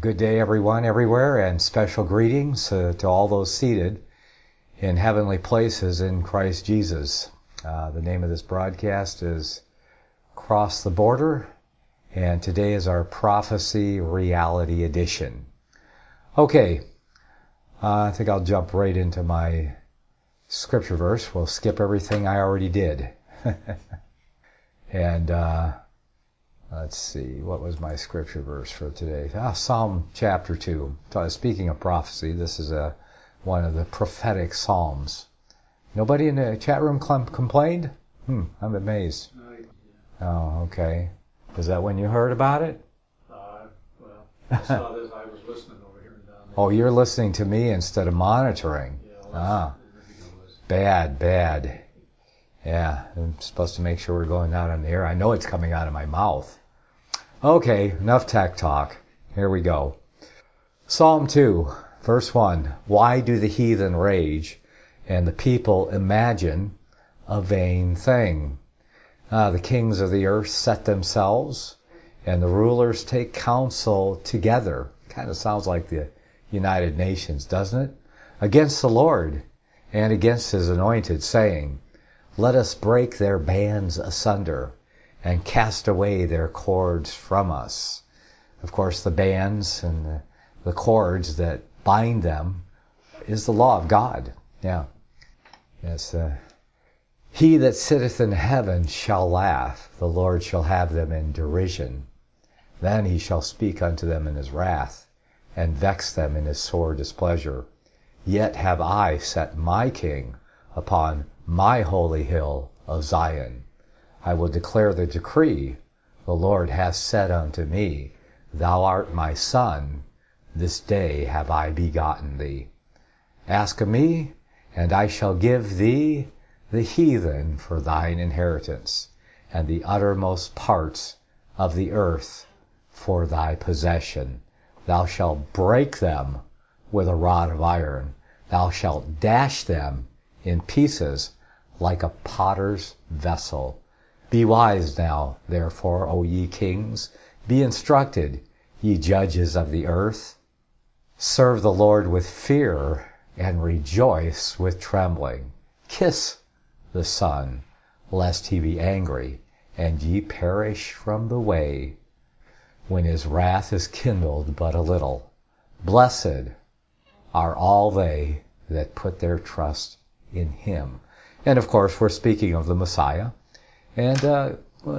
Good day, everyone, everywhere, and special greetings to all those seated in heavenly places in Christ Jesus. The name of this broadcast is Cross the Border, and today is our Prophecy Reality Edition. Okay, I think I'll jump right into my scripture verse. We'll skip everything I already did. And let's see, what was my scripture verse for today? Psalm chapter 2. Speaking of prophecy, this is one of the prophetic psalms. Nobody in the chat room complained? I'm amazed. Oh, okay. Is that when you heard about it? Well, I saw this. I was listening over here and down there. Oh, you're listening to me instead of monitoring. Yeah, Bad. Yeah, I'm supposed to make sure we're going out on the air. I know it's coming out of my mouth. Okay, enough tech talk. Here we go. Psalm 2, verse 1. Why do the heathen rage and the people imagine a vain thing? The kings of the earth set themselves and the rulers take counsel together. Kind of sounds like the United Nations, doesn't it? Against the Lord and against his anointed, saying, let us break their bands asunder and cast away their cords from us. Of course, the bands and the cords that bind them is the law of God. Yeah. Yes. He that sitteth in heaven shall laugh. The Lord shall have them in derision. Then he shall speak unto them in his wrath and vex them in his sore displeasure. Yet have I set my king upon my holy hill of Zion. I will declare the decree. The Lord hath said unto me, thou art my son. This day have I begotten thee. Ask of me, and I shall give thee the heathen for thine inheritance, and the uttermost parts of the earth for thy possession. Thou shalt break them with a rod of iron. Thou shalt dash them in pieces like a potter's vessel. Be wise now, therefore, O ye kings. Be instructed, ye judges of the earth. Serve the Lord with fear and rejoice with trembling. Kiss the Son, lest he be angry, and ye perish from the way, when his wrath is kindled but a little. Blessed are all they that put their trust in him. And of course, we're speaking of the Messiah. And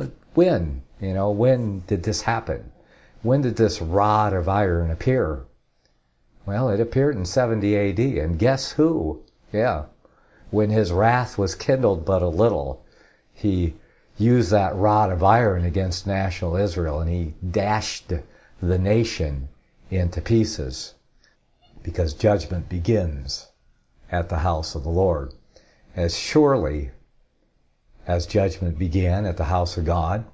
when did this happen? When did this rod of iron appear? Well, it appeared in 70 AD. And guess who? Yeah. When his wrath was kindled but a little, he used that rod of iron against national Israel, and he dashed the nation into pieces, because judgment begins at the house of the Lord. As surely as judgment began at the house of God,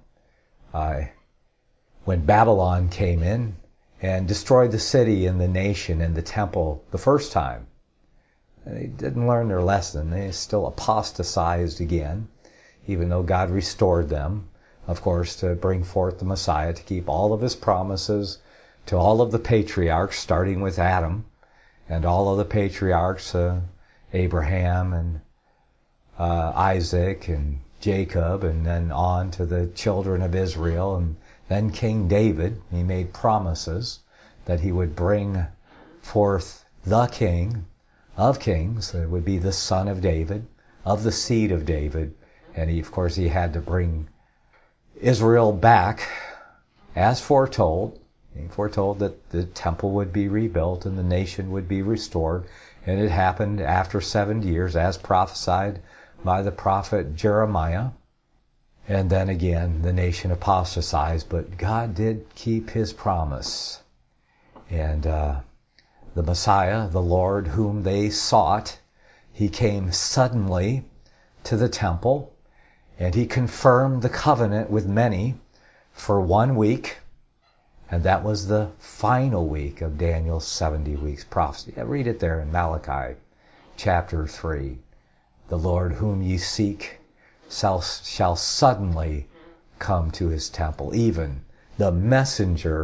when Babylon came in and destroyed the city and the nation and the temple the first time. They didn't learn their lesson. They still apostatized again, even though God restored them, of course, to bring forth the Messiah, to keep all of his promises to all of the patriarchs, starting with Adam, and all of the patriarchs, Abraham and Isaac and Jacob, and then on to the children of Israel, and then King David. He made promises that he would bring forth the King of Kings, that would be the son of David, of the seed of David, and he had to bring Israel back as foretold. He foretold that the temple would be rebuilt and the nation would be restored, and it happened after 7 years as prophesied by the prophet Jeremiah. And then again, the nation apostatized, but God did keep his promise. And the Messiah, the Lord whom they sought, he came suddenly to the temple, and he confirmed the covenant with many for 1 week, and that was the final week of Daniel's 70 weeks prophecy. Read it there in Malachi chapter 3. The Lord whom ye seek shall suddenly come to his temple, even the messenger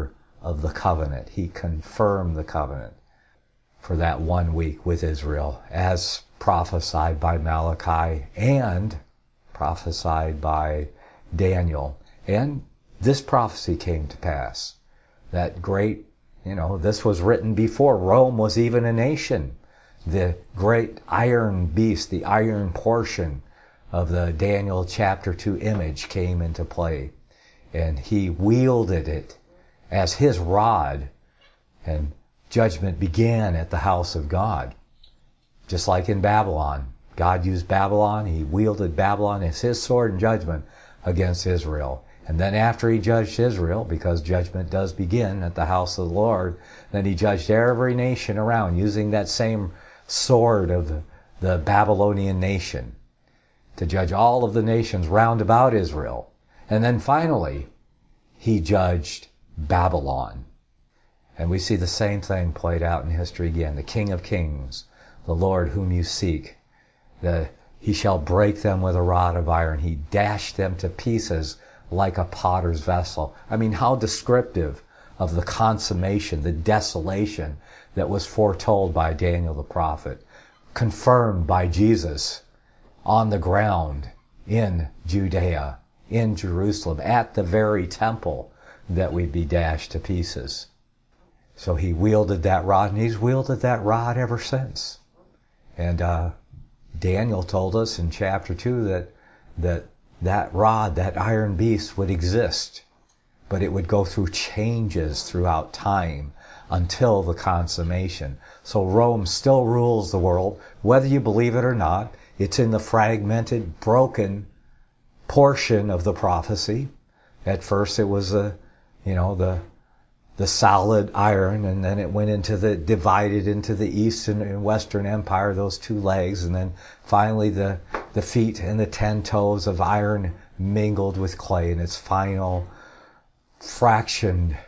of the covenant. He confirmed the covenant for that 1 week with Israel, as prophesied by Malachi and prophesied by Daniel. And this prophecy came to pass. That great, this was written before Rome was even a nation. The great iron beast, the iron portion of the Daniel chapter 2 image came into play. And he wielded it as his rod, and judgment began at the house of God. Just like in Babylon. God used Babylon. He wielded Babylon as his sword in judgment against Israel. And then after he judged Israel, because judgment does begin at the house of the Lord, then he judged every nation around using that same sword of the Babylonian nation to judge all of the nations round about Israel. And then finally, he judged Babylon. And we see the same thing played out in history again. The King of Kings, the Lord whom you seek, he shall break them with a rod of iron. He dashed them to pieces like a potter's vessel. I mean, how descriptive of the consummation, the desolation that was foretold by Daniel the prophet, confirmed by Jesus on the ground in Judea, in Jerusalem, at the very temple, that we'd be dashed to pieces. So he wielded that rod, and he's wielded that rod ever since. And Daniel told us in chapter 2 that rod, that iron beast, would exist, but it would go through changes throughout time until the consummation. So Rome still rules the world, whether you believe it or not. It's in the fragmented, broken portion of the prophecy. At first it was the solid iron, and then it went divided into the Eastern and Western Empire, those two legs, and then finally the feet and the 10 toes of iron mingled with clay in its final fragmented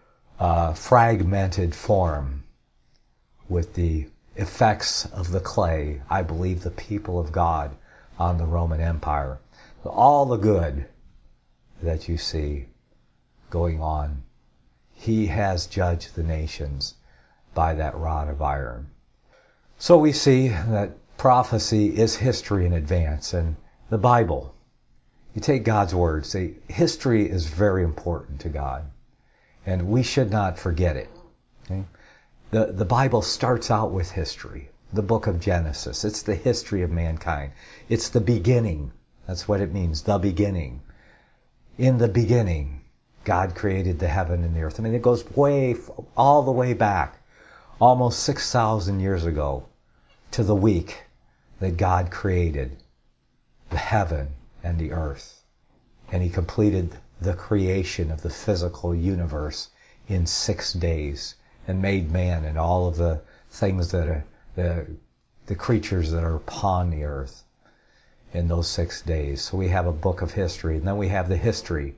form with the effects of the clay, I believe, the people of God on the Roman Empire. All the good that you see going on, he has judged the nations by that rod of iron. So we see that prophecy is history in advance, and the Bible, you take God's word, say history is very important to God, and we should not forget it. Okay? The Bible starts out with history, the book of Genesis. It's the history of mankind. It's the beginning. That's what it means, the beginning. In the beginning, God created the heaven and the earth. I mean, it goes all the way back, almost 6,000 years ago, to the week that God created the heaven and the earth. And he completed the creation of the physical universe in 6 days and made man and all of the things that are the creatures that are upon the earth in those 6 days. So we have a book of history, and then we have a history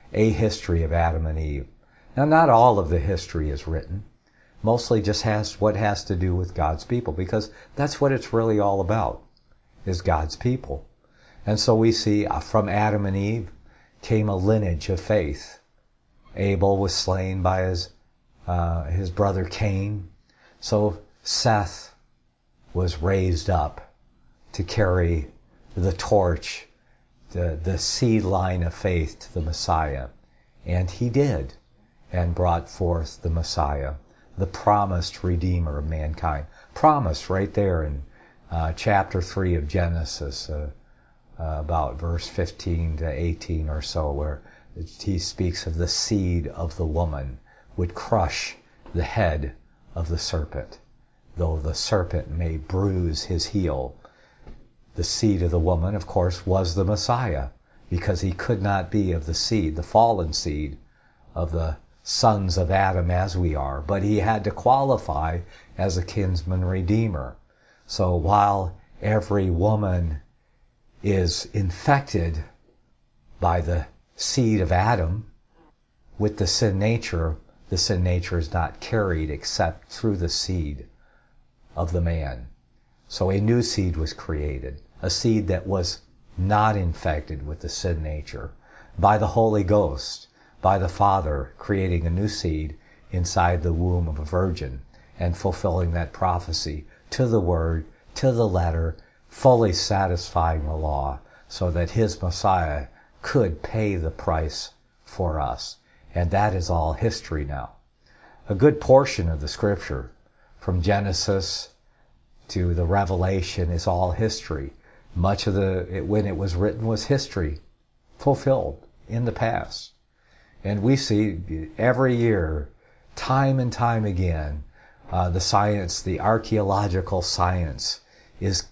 of Adam and Eve. Now, not all of the history is written. Mostly just what has to do with God's people, because that's what it's really all about, is God's people. And so we see from Adam and Eve came a lineage of faith. Abel was slain by his brother Cain. So Seth was raised up to carry the torch, the seed line of faith to the Messiah. And he did, and brought forth the Messiah, the promised Redeemer of mankind. Promised right there in chapter 3 of Genesis, about verse 15 to 18 or so, where he speaks of the seed of the woman would crush the head of the serpent, though the serpent may bruise his heel. The seed of the woman, of course, was the Messiah, because he could not be of the seed, the fallen seed of the sons of Adam as we are, but he had to qualify as a kinsman redeemer. So while every woman is infected by the seed of Adam with the sin nature is not carried except through the seed of the man. So a new seed was created, a seed that was not infected with the sin nature, by the Holy Ghost, by the Father creating a new seed inside the womb of a virgin and fulfilling that prophecy to the word, to the letter, fully satisfying the law so that his Messiah could pay the price for us. And that is all history now. A good portion of the scripture, from Genesis to the Revelation, is all history. Much of when it was written was history fulfilled in the past. And we see every year, time and time again, the science, the archaeological science, is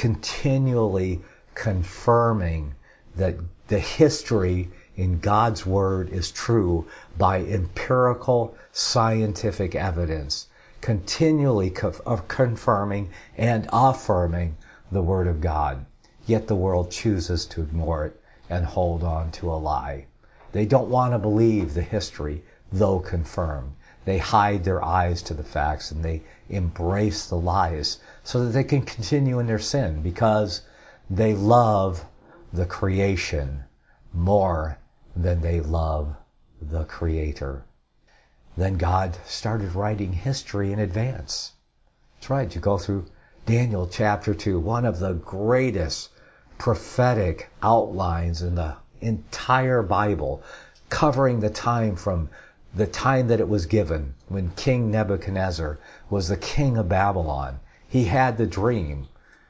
continually confirming that the history in God's Word is true by empirical scientific evidence, continually confirming and affirming the Word of God. Yet the world chooses to ignore it and hold on to a lie. They don't want to believe the history, though confirmed. They hide their eyes to the facts and they embrace the lies so that they can continue in their sin because they love the creation more than they love the Creator. Then God started writing history in advance. That's right, you go through Daniel chapter 2, one of the greatest prophetic outlines in the entire Bible, covering the time from the time that it was given when King Nebuchadnezzar was the king of Babylon. He had the dream,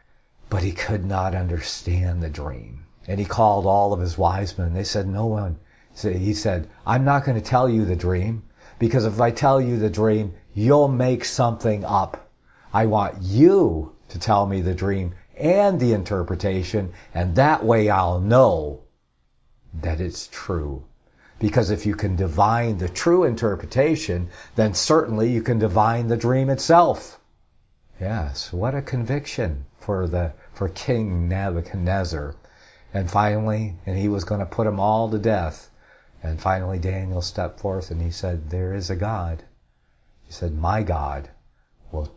but he could not understand the dream. And he called all of his wise men. They said, no one. He said, I'm not going to tell you the dream, because if I tell you the dream, you'll make something up. I want you to tell me the dream and the interpretation, and that way I'll know that it's true. Because if you can divine the true interpretation, then certainly you can divine the dream itself. Yes, what a conviction for King Nebuchadnezzar. And finally, he was going to put them all to death. And finally Daniel stepped forth and he said, there is a God. He said, my God will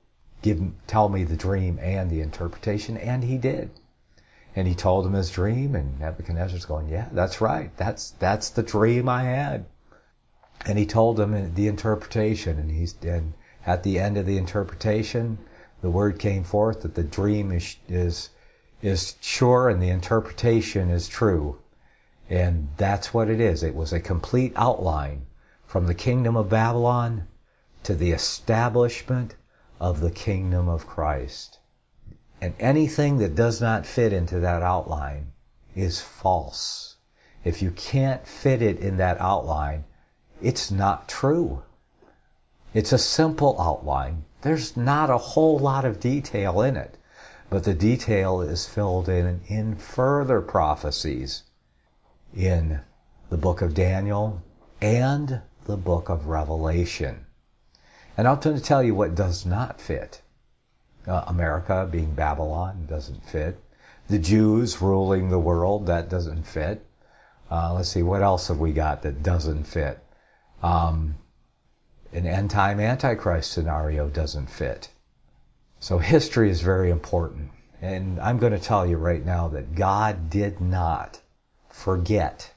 tell me the dream and the interpretation. And he did. And he told him his dream, and Nebuchadnezzar's going, yeah, that's right. That's the dream I had. And he told him the interpretation, and at the end of the interpretation, the word came forth that the dream is sure and the interpretation is true. And that's what it is. It was a complete outline from the kingdom of Babylon to the establishment of the kingdom of Christ. And anything that does not fit into that outline is false. If you can't fit it in that outline, it's not true. It's a simple outline. There's not a whole lot of detail in it, but the detail is filled in further prophecies in the book of Daniel and the book of Revelation. And I'm going to tell you what does not fit. America being Babylon doesn't fit. The Jews ruling the world, that doesn't fit. Let's see, what else have we got that doesn't fit? An end-time Antichrist scenario doesn't fit. So history is very important. And I'm going to tell you right now that God did not forget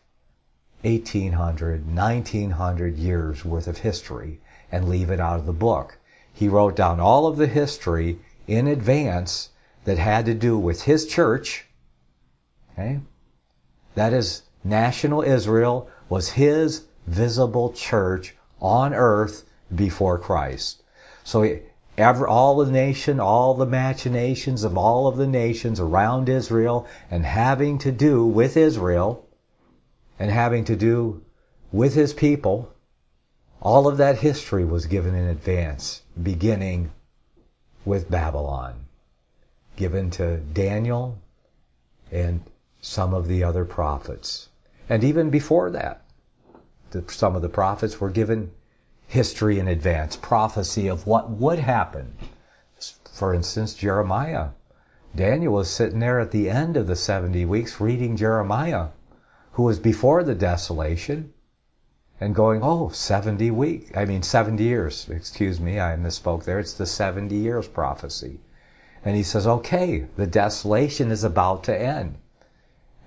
1800, 1900 years worth of history and leave it out of the book. He wrote down all of the history in advance that had to do with his church. Okay? That is, national Israel was his visible church on earth before Christ. So all the nation, all the machinations of all of the nations around Israel and having to do with Israel and having to do with his people, all of that history was given in advance, beginning with Babylon, given to Daniel and some of the other prophets. And even before that, some of the prophets were given history in advance, prophecy of what would happen. For instance, Jeremiah. Daniel was sitting there at the end of the 70 weeks reading Jeremiah, who was before the desolation, and going, 70 years. Excuse me, I misspoke there. It's the 70 years prophecy. And he says, okay, the desolation is about to end.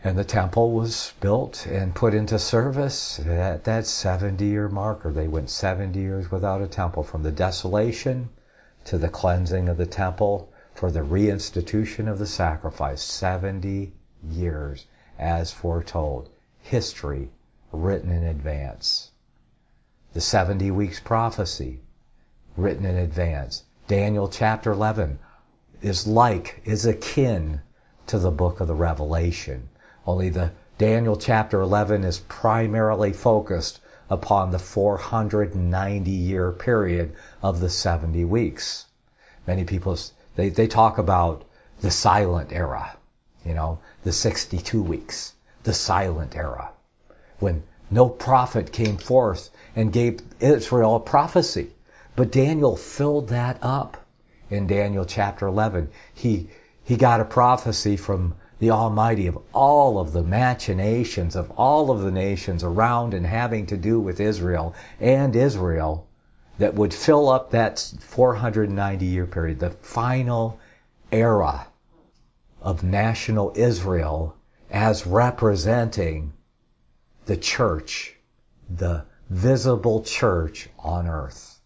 And the temple was built and put into service at that 70-year marker. They went 70 years without a temple, from the desolation to the cleansing of the temple, for the reinstitution of the sacrifice. 70 years, as foretold. History written in advance. The 70 weeks prophecy written in advance. Daniel chapter 11 is akin to the book of the Revelation. Only the Daniel chapter 11 is primarily focused upon the 490-year period of the 70 weeks. Many people, they talk about the silent era, the 62 weeks, the silent era, when no prophet came forth and gave Israel a prophecy. But Daniel filled that up in Daniel chapter 11. He got a prophecy from the Almighty of all of the machinations of all of the nations around and having to do with Israel that would fill up that 490-year period, the final era of national Israel as representing the church, the visible church on earth.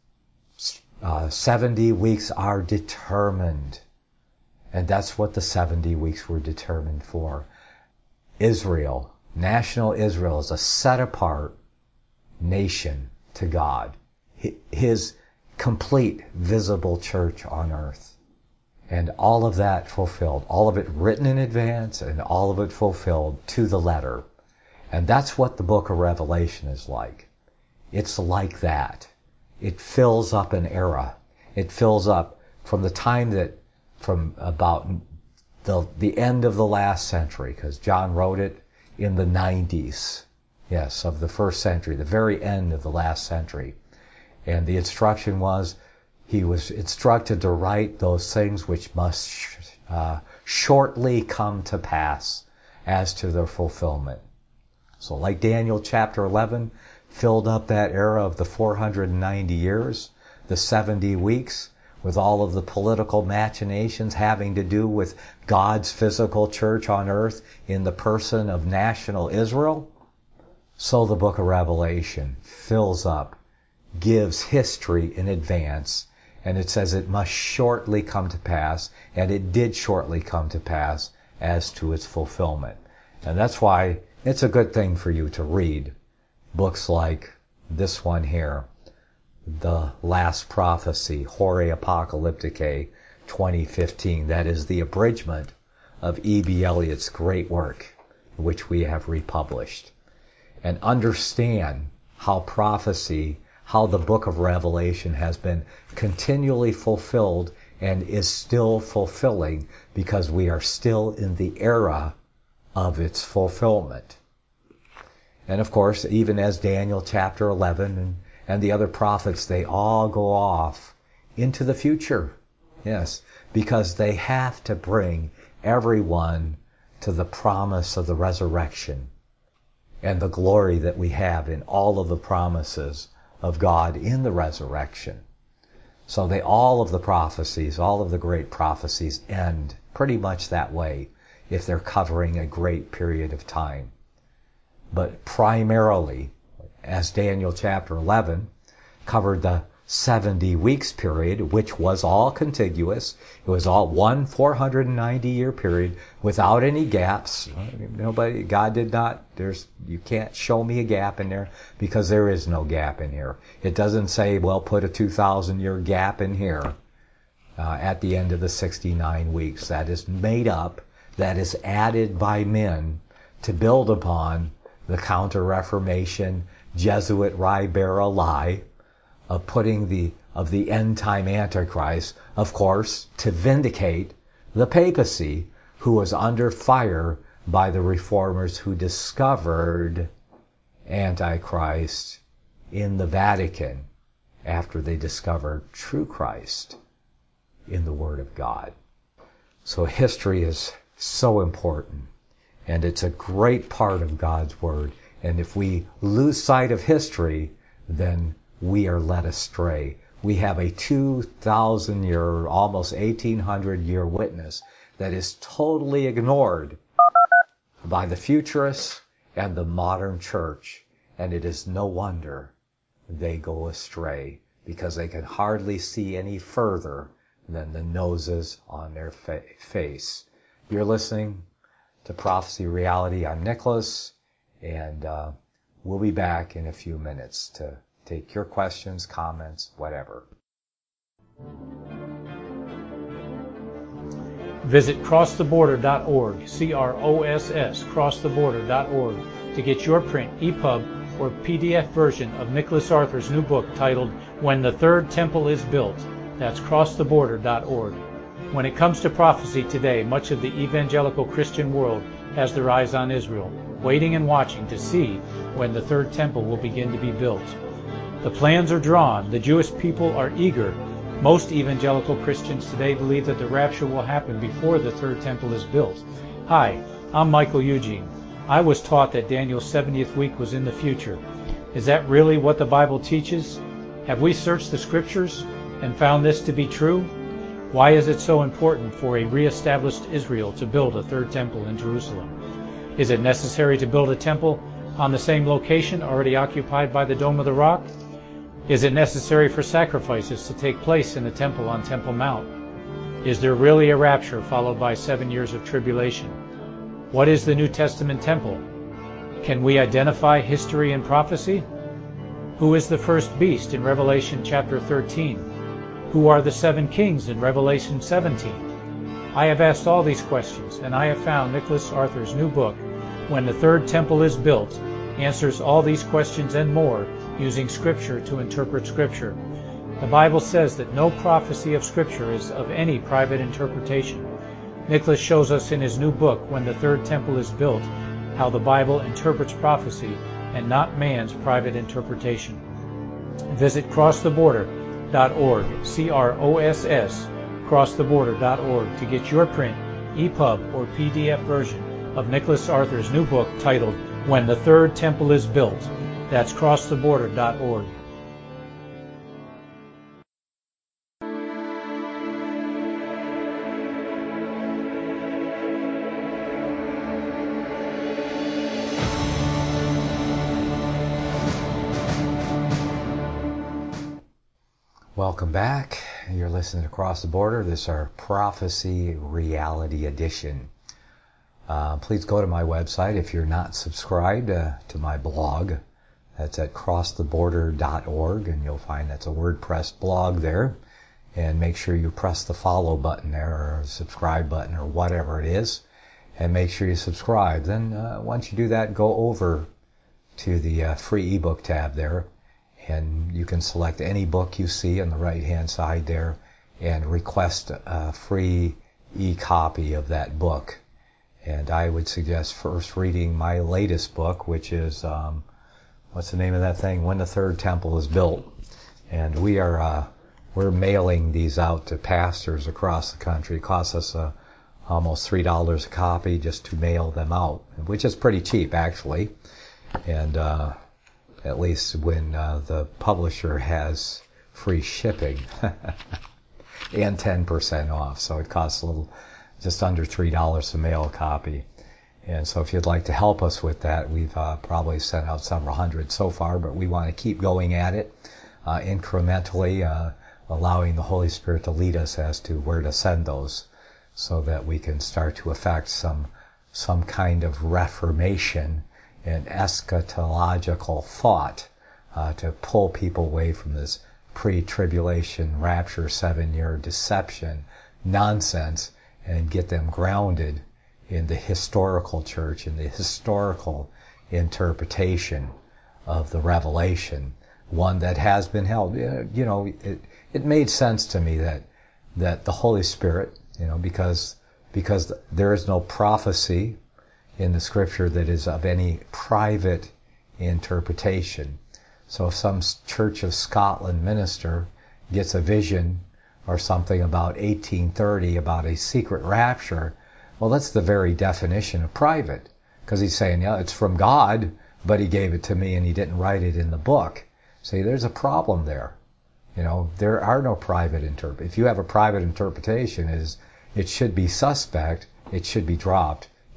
70 weeks are determined. And that's what the 70 weeks were determined for. Israel, national Israel, is a set-apart nation to God. His complete visible church on earth. And all of that fulfilled. All of it written in advance and all of it fulfilled to the letter. And that's what the book of Revelation is like. It's like that. It fills up an era. It fills up from the time from about the end of the last century, because John wrote it in the 90s, of the first century, the very end of the last century. And the instruction was, he was instructed to write those things which must shortly come to pass as to their fulfillment. So like Daniel chapter 11 filled up that era of the 490 years, the 70 weeks, with all of the political machinations having to do with God's physical church on earth in the person of national Israel, so the book of Revelation fills up, gives history in advance, and it says it must shortly come to pass, and it did shortly come to pass as to its fulfillment. And that's why it's a good thing for you to read books like this one here, The Last Prophecy, Horae Apocalypticae 2015. That is the abridgment of E.B. Elliott's great work, which we have republished. And understand how the book of Revelation has been continually fulfilled and is still fulfilling, because we are still in the era of its fulfillment. And of course, even as Daniel chapter 11 and the other prophets, they all go off into the future. Yes, because they have to bring everyone to the promise of the resurrection and the glory that we have in all of the promises of God in the resurrection. So all of the prophecies, all of the great prophecies end pretty much that way if they're covering a great period of time. But primarily, as Daniel chapter 11 covered the 70 weeks period, which was all contiguous. It was all one 490-year period without any gaps. God did not, you can't show me a gap in there, because there is no gap in here. It doesn't say, well, put a 2,000-year gap in here at the end of the 69 weeks. That is made up, that is added by men to build upon the Counter-Reformation Jesuit Ribera lie of putting the end-time Antichrist, of course, to vindicate the papacy, who was under fire by the reformers who discovered Antichrist in the Vatican after they discovered true Christ in the Word of God. So history is so important, and it's a great part of God's Word. And if we lose sight of history, then we are led astray. We have a 2,000-year, almost 1,800-year witness that is totally ignored by the futurists and the modern church, and it is no wonder they go astray, because they can hardly see any further than the noses on their face. You're listening to Prophecy Reality. I'm Nicholas, and we'll be back in a few minutes to take your questions, comments, whatever. Visit crosstheborder.org, CROSS, crosstheborder.org, to get your print, EPUB, or PDF version of Nicholas Arthur's new book titled When the Third Temple is Built. That's crosstheborder.org. When it comes to prophecy today, much of the evangelical Christian world has their eyes on Israel, waiting and watching to see when the third temple will begin to be built. The plans are drawn. The Jewish people are eager. Most evangelical Christians today believe that the rapture will happen before the third temple is built. Hi, I'm Michael Eugene. I was taught that Daniel's 70th week was in the future. Is that really what the Bible teaches? Have we searched the scriptures and found this to be true? Why is it so important for a re-established Israel to build a third temple in Jerusalem? Is it necessary to build a temple on the same location already occupied by the Dome of the Rock? Is it necessary for sacrifices to take place in the temple on Temple Mount? Is there really a rapture followed by 7 years of tribulation? What is the New Testament temple? Can we identify history and prophecy? Who is the first beast in Revelation chapter 13? Who are the 7 kings in Revelation 17? I have asked all these questions, and I have found Nicholas Arthur's new book, When the Third Temple is Built, answers all these questions and more using Scripture to interpret Scripture. The Bible says that no prophecy of Scripture is of any private interpretation. Nicholas shows us in his new book, When the Third Temple is Built, how the Bible interprets prophecy and not man's private interpretation. Visit crosstheborder.org, CROSS, crosstheborder.org, to get your print, EPUB, or PDF version of Nicholas Arthur's new book titled When the Third Temple is Built. That's crosstheborder.org. Welcome back. You're listening to Across the Border. This is our Prophecy Reality Edition. Please go to my website if you're not subscribed to my blog. That's at crosstheborder.org, and you'll find that's a WordPress blog there. And make sure you press the follow button there, or subscribe button, or whatever it is, and make sure you subscribe. Then once you do that, go over to the free ebook tab there, and you can select any book you see on the right-hand side there and request a free e-copy of that book. And I would suggest first reading my latest book, which is, what's the name of that thing? When the Third Temple is Built. And we're mailing these out to pastors across the country. It costs us almost $3 a copy just to mail them out, which is pretty cheap, actually. And at least when the publisher has free shipping and 10% off. So it costs just under $3 to mail a copy. And so if you'd like to help us with that, we've probably sent out several hundred so far, but we want to keep going at it incrementally, allowing the Holy Spirit to lead us as to where to send those, so that we can start to affect some kind of reformation and eschatological thought to pull people away from this pre-tribulation rapture 7-year deception nonsense and get them grounded in the historical church, in the historical interpretation of the revelation, one that has been held. You know, it made sense to me that the Holy Spirit, you know, because there is no prophecy in the Scripture that is of any private interpretation. So if some Church of Scotland minister gets a vision or something about 1830 about a secret rapture, well, that's the very definition of private, because he's saying, yeah, it's from God, but he gave it to me and he didn't write it in the book. See, there's a problem there. You know, there are no private If you have a private interpretation, it should be suspect, it should be dropped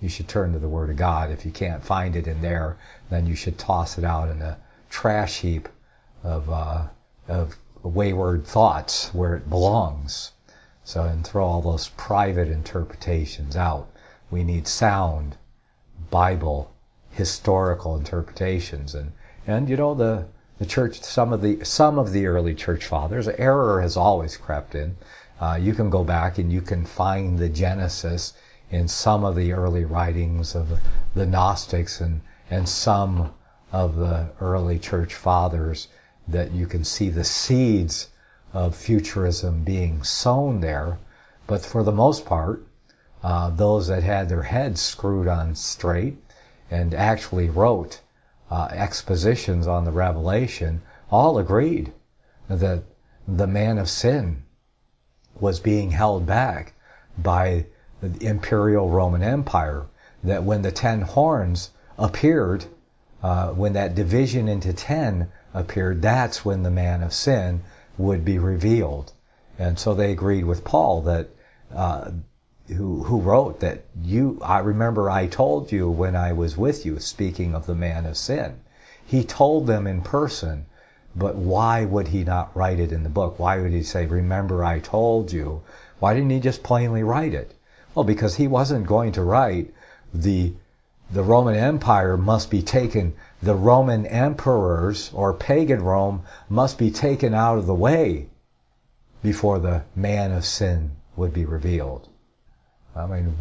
you should turn to the Word of God. If you can't find it in there, then you should toss it out in the trash heap of wayward thoughts where it belongs. So, and throw all those private interpretations out. We need sound Bible historical interpretations. And you know, the church, some of the early church fathers, error has always crept in. You can go back and you can find the Genesis in some of the early writings of the Gnostics and some of the early church fathers, that you can see the seeds of futurism being sown there. But for the most part, those that had their heads screwed on straight and actually wrote expositions on the Revelation all agreed that the man of sin was being held back by the imperial Roman Empire, that when the 10 horns appeared, when that division into 10 appeared, that's when the man of sin would be revealed. And so they agreed with Paul that who wrote that I remember I told you when I was with you, speaking of the man of sin. He told them in person, but why would he not write it in the book? Why would he say, remember I told you? Why didn't he just plainly write it? Well, because he wasn't going to write the Roman Empire must be taken, the Roman emperors or pagan Rome must be taken out of the way before the man of sin would be revealed. Then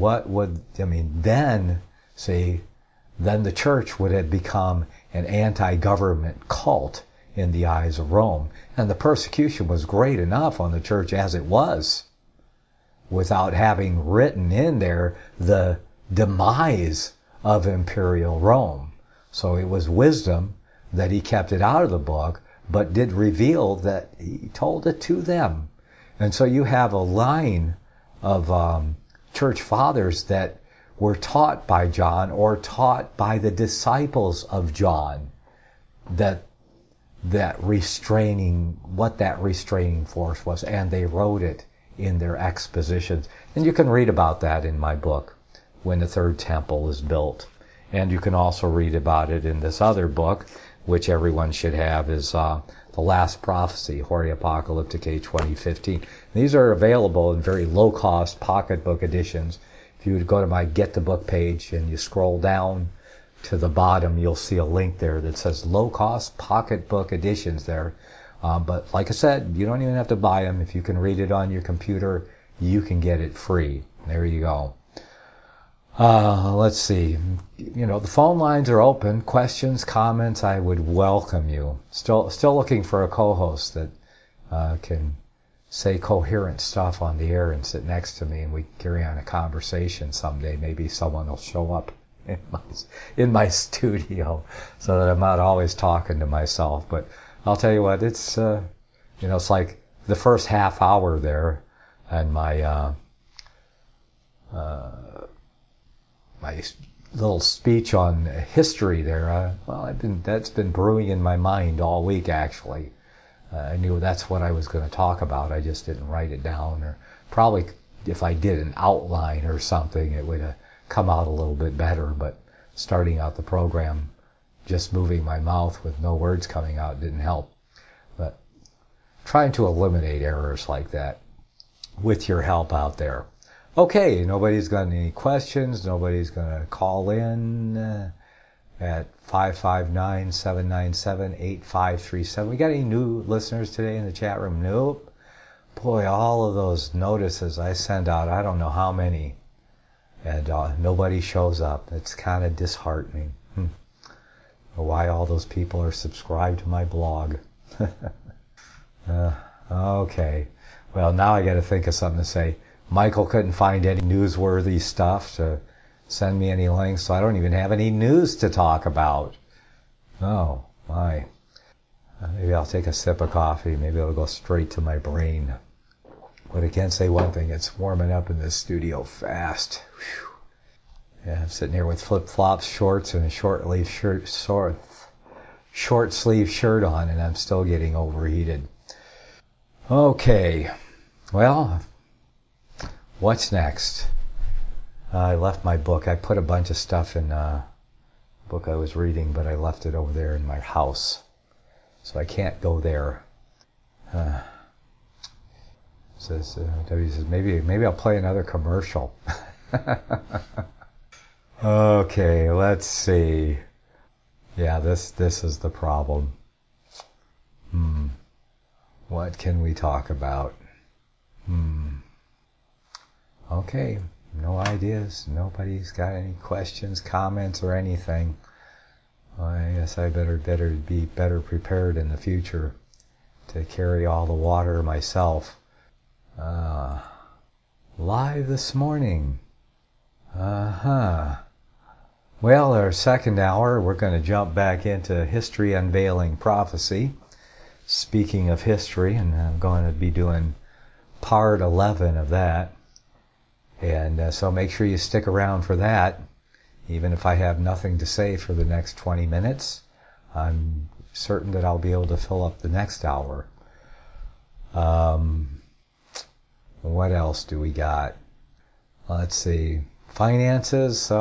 the church would have become an anti-government cult in the eyes of Rome. And the persecution was great enough on the church as it was, without having written in there the demise of imperial Rome. So it was wisdom that he kept it out of the book, but did reveal that he told it to them. And so you have a line of church fathers that were taught by John or taught by the disciples of John that restraining force was, and they wrote it in their expositions. And you can read about that in my book, When the Third Temple is Built. And you can also read about it in this other book, which everyone should have, is The Last Prophecy, Hori Apocalypticae 2015. These are available in very low-cost pocketbook editions. If you would go to my Get the Book page and you scroll down to the bottom, you'll see a link there that says low-cost pocketbook editions there. But like I said, you don't even have to buy them. If you can read it on your computer, you can get it free. There you go. Let's see. You know, the phone lines are open. Questions, comments, I would welcome you. Still looking for a co-host that can say coherent stuff on the air and sit next to me, and we carry on a conversation someday. Maybe someone will show up in my studio so that I'm not always talking to myself. But I'll tell you what, it's it's like the first half hour there, and my my little speech on history there. That's been brewing in my mind all week, actually. I knew that's what I was going to talk about. I just didn't write it down, or probably if I did an outline or something, it would have come out a little bit better. But starting out the program, just moving my mouth with no words coming out didn't help. But trying to eliminate errors like that with your help out there. Okay, nobody's got any questions. Nobody's going to call in at 559-797-8537. We got any new listeners today in the chat room? Nope. Boy, all of those notices I send out, I don't know how many, and nobody shows up. It's kind of disheartening. Why all those people are subscribed to my blog. Okay. Well, now I got to think of something to say. Michael couldn't find any newsworthy stuff to send me any links, so I don't even have any news to talk about. Oh, my. Maybe I'll take a sip of coffee. Maybe it'll go straight to my brain. But I can say one thing. It's warming up in this studio fast. Whew. Yeah, I'm sitting here with flip-flops, shorts, and a short sleeve shirt on, and I'm still getting overheated. Okay. Well, what's next? I left my book. I put a bunch of stuff in a book I was reading, but I left it over there in my house. So I can't go there. W says, maybe I'll play another commercial. Okay, let's see. Yeah, this is the problem. What can we talk about? Okay, no ideas. Nobody's got any questions, comments, or anything. I guess I better be better prepared in the future to carry all the water myself. Live this morning. Well, our second hour, we're going to jump back into History Unveiling Prophecy. Speaking of history, and I'm going to be doing part 11 of that. And so make sure you stick around for that. Even if I have nothing to say for the next 20 minutes, I'm certain that I'll be able to fill up the next hour. What else do we got? Let's see. Finances.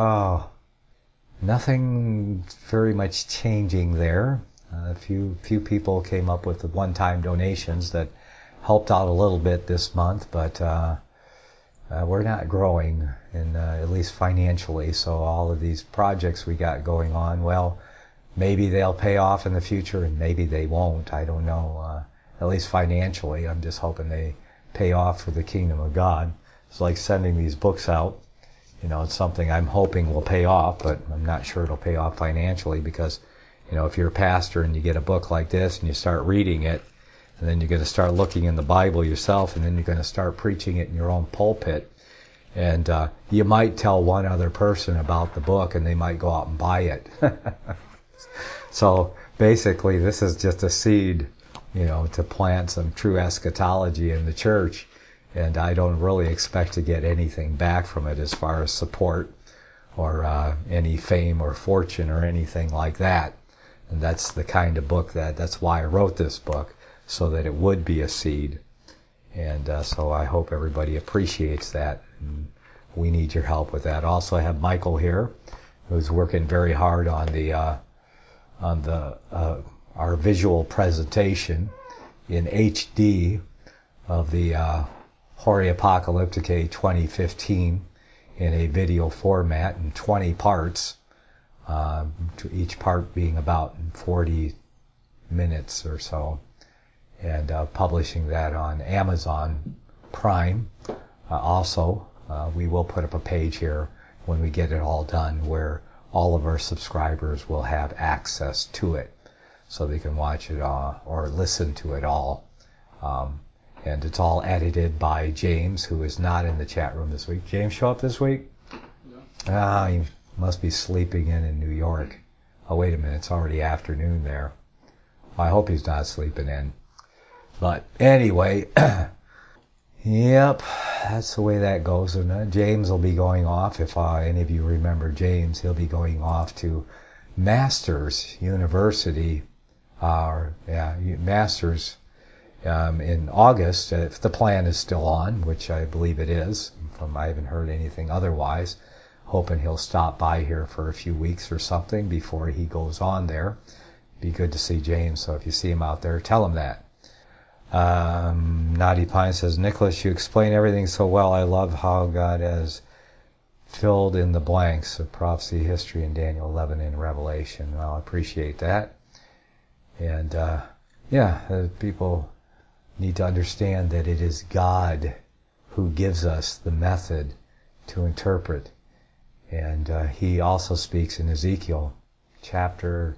Nothing very much changing there. A few people came up with the one-time donations that helped out a little bit this month, but we're not growing, at least financially. So all of these projects we got going on, well, maybe they'll pay off in the future, and maybe they won't. I don't know. At least financially, I'm just hoping they pay off for the kingdom of God. It's like sending these books out. It's something I'm hoping will pay off, but I'm not sure it'll pay off financially because, if you're a pastor and you get a book like this and you start reading it, and then you're going to start looking in the Bible yourself, and then you're going to start preaching it in your own pulpit, and you might tell one other person about the book, and they might go out and buy it. So basically, this is just a seed, to plant some true eschatology in the church. And I don't really expect to get anything back from it as far as support or any fame or fortune or anything like that. And that's the kind of book that's why I wrote this book, so that it would be a seed. And so I hope everybody appreciates that. And we need your help with that. Also, I have Michael here, who's working very hard on our visual presentation in HD of the Hori Apocalypticae 2015 in a video format in 20 parts, each part being about 40 minutes or so, and publishing that on Amazon Prime. Also, we will put up a page here when we get it all done where all of our subscribers will have access to it, so they can watch it or listen to it all. And it's all edited by James, who is not in the chat room this week. James show up this week? No. He must be sleeping in New York. Oh, wait a minute. It's already afternoon there. I hope he's not sleeping in. But anyway, yep, that's the way that goes. And James will be going off. If any of you remember James, he'll be going off to Masters University. Masters in August, if the plan is still on, which I believe it is. I haven't heard anything otherwise. Hoping he'll stop by here for a few weeks or something before he goes on there. Be good to see James, so if you see him out there, tell him that. Naughty Pine says, Nicholas, you explain everything so well. I love how God has filled in the blanks of prophecy, history, and Daniel 11 and Revelation. Well, I appreciate that. And people need to understand that it is God who gives us the method to interpret. And he also speaks in Ezekiel chapter...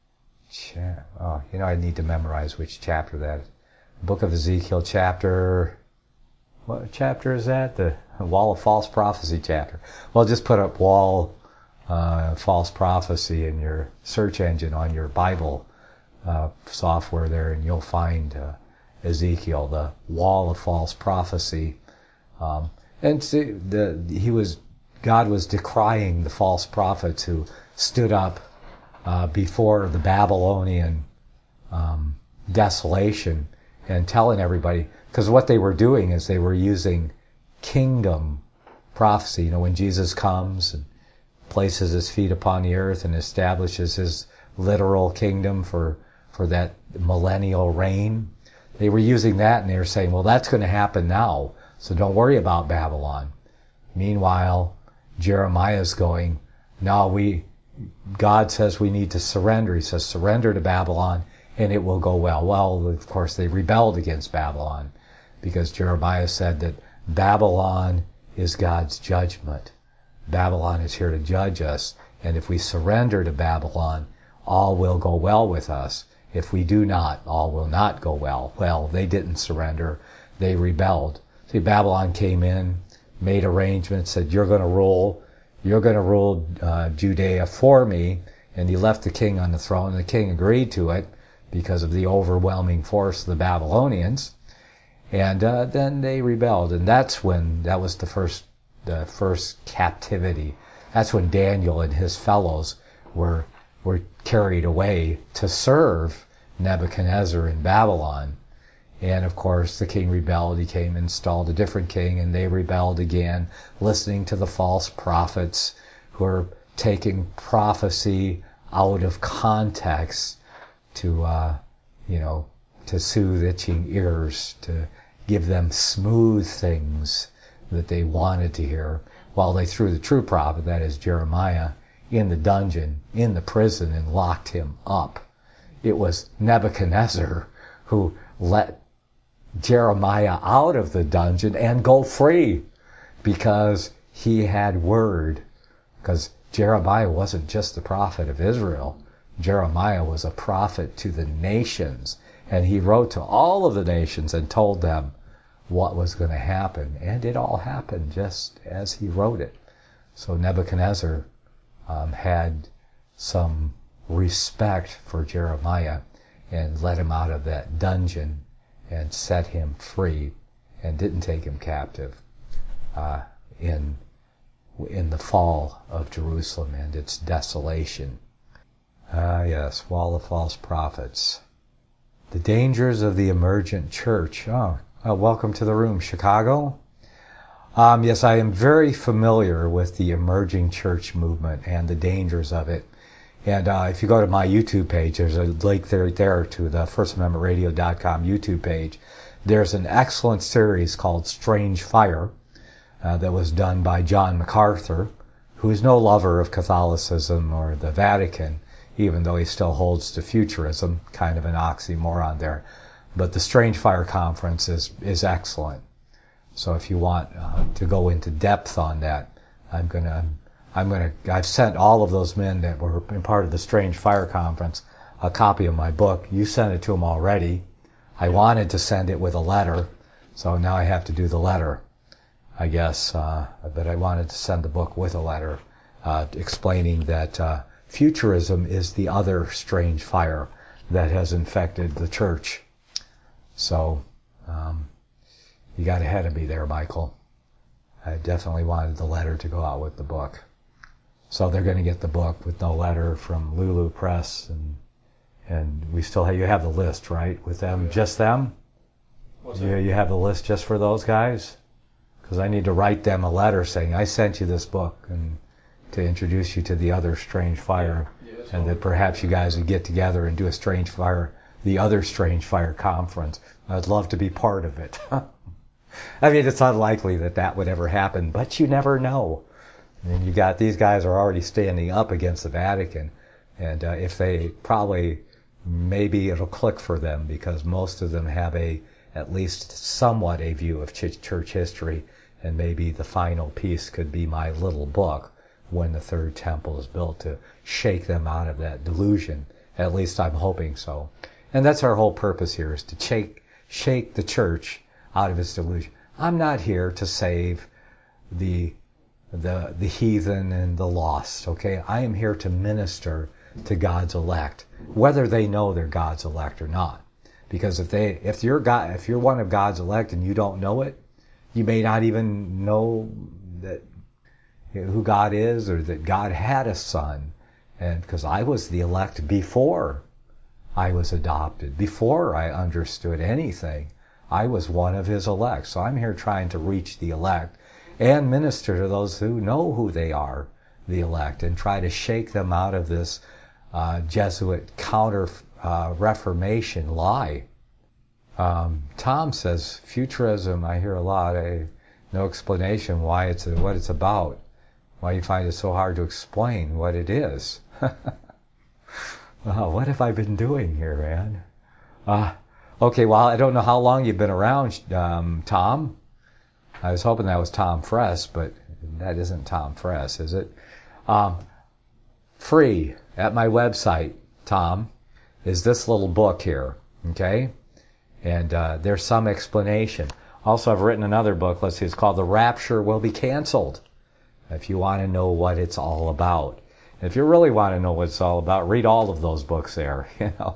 I need to memorize which chapter that is. Book of Ezekiel chapter... What chapter is that? The Wall of False Prophecy chapter. Well, just put up Wall False Prophecy in your search engine on your Bible software there, and you'll find Ezekiel, the Wall of False Prophecy. And see, God was decrying the false prophets who stood up before the Babylonian desolation and telling everybody, because what they were doing is they were using kingdom prophecy. When Jesus comes and places his feet upon the earth and establishes his literal kingdom for that millennial reign, they were using that and they were saying, well, that's going to happen now, so don't worry about Babylon. Meanwhile, Jeremiah's going, no, God says we need to surrender. He says, surrender to Babylon and it will go well. Well, of course, they rebelled against Babylon because Jeremiah said that Babylon is God's judgment. Babylon is here to judge us, and if we surrender to Babylon, all will go well with us. If we do not, all will not go well. Well, they didn't surrender. They rebelled. See, Babylon came in, made arrangements, said, you're going to rule Judea for me, and he left the king on the throne, and the king agreed to it because of the overwhelming force of the Babylonians. And then they rebelled, and that was the first captivity. That's when Daniel and his fellows were carried away to serve Nebuchadnezzar in Babylon. And of course the king rebelled. He came and installed a different king, and they rebelled again, listening to the false prophets who are taking prophecy out of context to soothe itching ears, to give them smooth things that they wanted to hear, while they threw the true prophet, that is Jeremiah, in the dungeon, in the prison, and locked him up. It was Nebuchadnezzar who let Jeremiah out of the dungeon and go free because he had word. Because Jeremiah wasn't just the prophet of Israel. Jeremiah was a prophet to the nations, and he wrote to all of the nations and told them what was going to happen, and it all happened just as he wrote it. So Nebuchadnezzar had some respect for Jeremiah and let him out of that dungeon and set him free and didn't take him captive in the fall of Jerusalem and its desolation. Yes, wall of false prophets. The dangers of the emergent church. Welcome to the room, Chicago. Yes, I am very familiar with the emerging church movement and the dangers of it. And if you go to my YouTube page, there's a link there to the FirstAmendmentRadio.com YouTube page. There's an excellent series called Strange Fire that was done by John MacArthur, who is no lover of Catholicism or the Vatican, even though he still holds to futurism, kind of an oxymoron there. But the Strange Fire Conference is excellent. So if you want to go into depth on that, I've sent all of those men that were part of the Strange Fire Conference a copy of my book. You sent it to them already. I wanted to send it with a letter, so now I have to do the letter, I guess. But I wanted to send the book with a letter explaining that futurism is the other strange fire that has infected the church. So you got ahead of me there, Michael. I definitely wanted the letter to go out with the book. So they're going to get the book with no letter from Lulu Press, and we still have, you have the list, right, with them, just them? You have the list just for those guys? Because I need to write them a letter saying, I sent you this book, and to introduce you to the other Strange Fire, and that perhaps you guys would get together and do the other Strange Fire Conference. I'd love to be part of it. I mean, it's unlikely that would ever happen, but you never know. And these guys are already standing up against the Vatican, and if they maybe it'll click for them, because most of them have at least somewhat a view of church history, and maybe the final piece could be my little book, When the Third Temple is Built, to shake them out of that delusion. At least I'm hoping so. And that's our whole purpose here, is to shake the church out of its delusion. I'm not here to save the heathen and the lost, okay? I am here to minister to God's elect, whether they know they're God's elect or not. Because if you're one of God's elect and you don't know it, you may not even know that who God is, or that God had a son. And because I was the elect before I was adopted, before I understood anything, I was one of his elect. So I'm here trying to reach the elect. and minister to those who know who they are, the elect, and try to shake them out of this Jesuit counter Reformation lie. Tom says futurism. I hear a lot. No explanation why what it's about. Why you find it so hard to explain what it is. Well, what have I been doing here, man? Okay, well, I don't know how long you've been around, Tom. I was hoping that was Tom Fress, but that isn't Tom Fress, is it? Free at my website, Tom, is this little book here, okay? And there's some explanation. Also, I've written another book. Let's see, it's called The Rapture Will Be Canceled. If you want to know what it's all about. If you really want to know what it's all about, read all of those books there,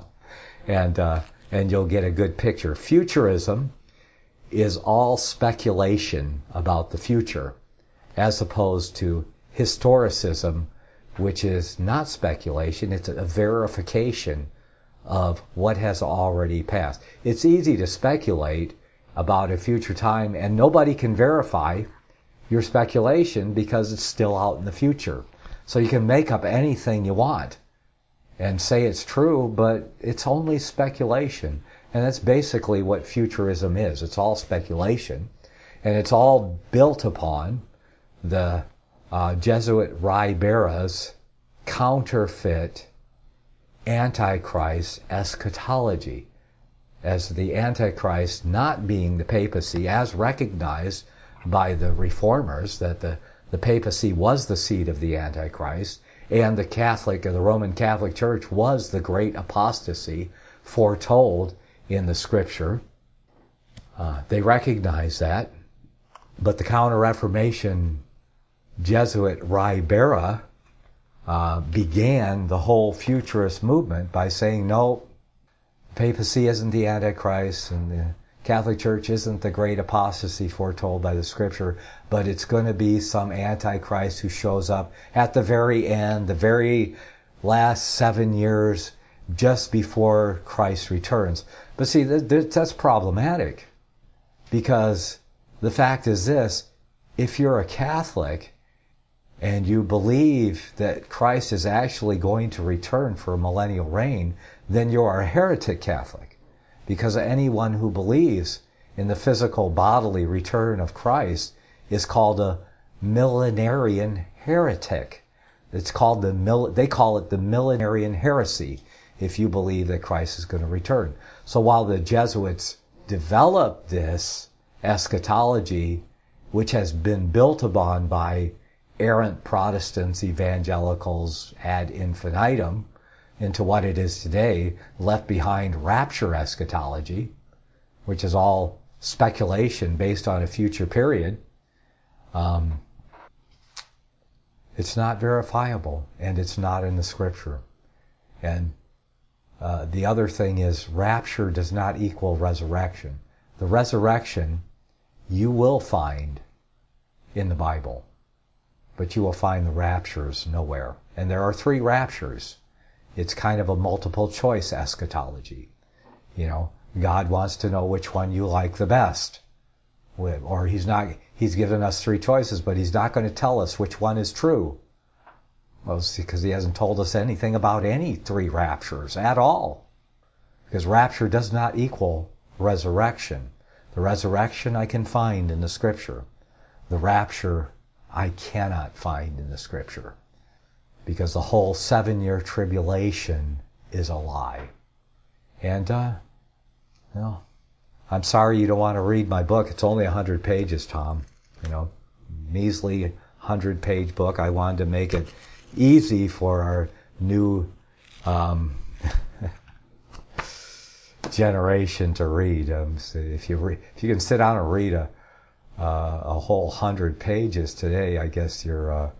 and you'll get a good picture. Futurism is all speculation about the future, as opposed to historicism, which is not speculation, it's a verification of what has already passed. It's easy to speculate about a future time, and nobody can verify your speculation because it's still out in the future. So you can make up anything you want and say it's true, but it's only speculation. And that's basically what futurism is. It's all speculation. And it's all built upon the Jesuit Rai Bera's counterfeit Antichrist eschatology, as the Antichrist not being the papacy as recognized by the reformers, that the papacy was the seat of the Antichrist, and the Roman Catholic Church was the great apostasy foretold in the Scripture. They recognize that, but the Counter-Reformation Jesuit Rai Bera began the whole futurist movement by saying, no, papacy isn't the Antichrist, and the Catholic Church isn't the great apostasy foretold by the Scripture, but it's going to be some Antichrist who shows up at the very end, the very last 7 years, just before Christ returns. But see, that's problematic, because the fact is this: if you're a Catholic and you believe that Christ is actually going to return for a millennial reign, then you are a heretic Catholic. Because anyone who believes in the physical bodily return of Christ is called a millenarian heretic. They call it the millenarian heresy if you believe that Christ is going to return. So while the Jesuits developed this eschatology, which has been built upon by errant Protestants, evangelicals ad infinitum, into what it is today, left behind rapture eschatology, which is all speculation based on a future period, it's not verifiable, and it's not in the Scripture. And the other thing is, rapture does not equal resurrection. The resurrection you will find in the Bible, but you will find the raptures nowhere. And there are 3 raptures. It's kind of a multiple choice eschatology. God wants to know which one you like the best. Or he's given us 3 choices, but he's not going to tell us which one is true. Well, it's because he hasn't told us anything about any 3 raptures at all. Because rapture does not equal resurrection. The resurrection I can find in the Scripture. The rapture I cannot find in the Scripture. Because the whole 7-year tribulation is a lie. And, I'm sorry you don't want to read my book. It's only 100 pages, Tom. Measly 100-page book. I wanted to make it easy for our new generation to read. So if you can sit down and read a whole 100 pages today, I guess you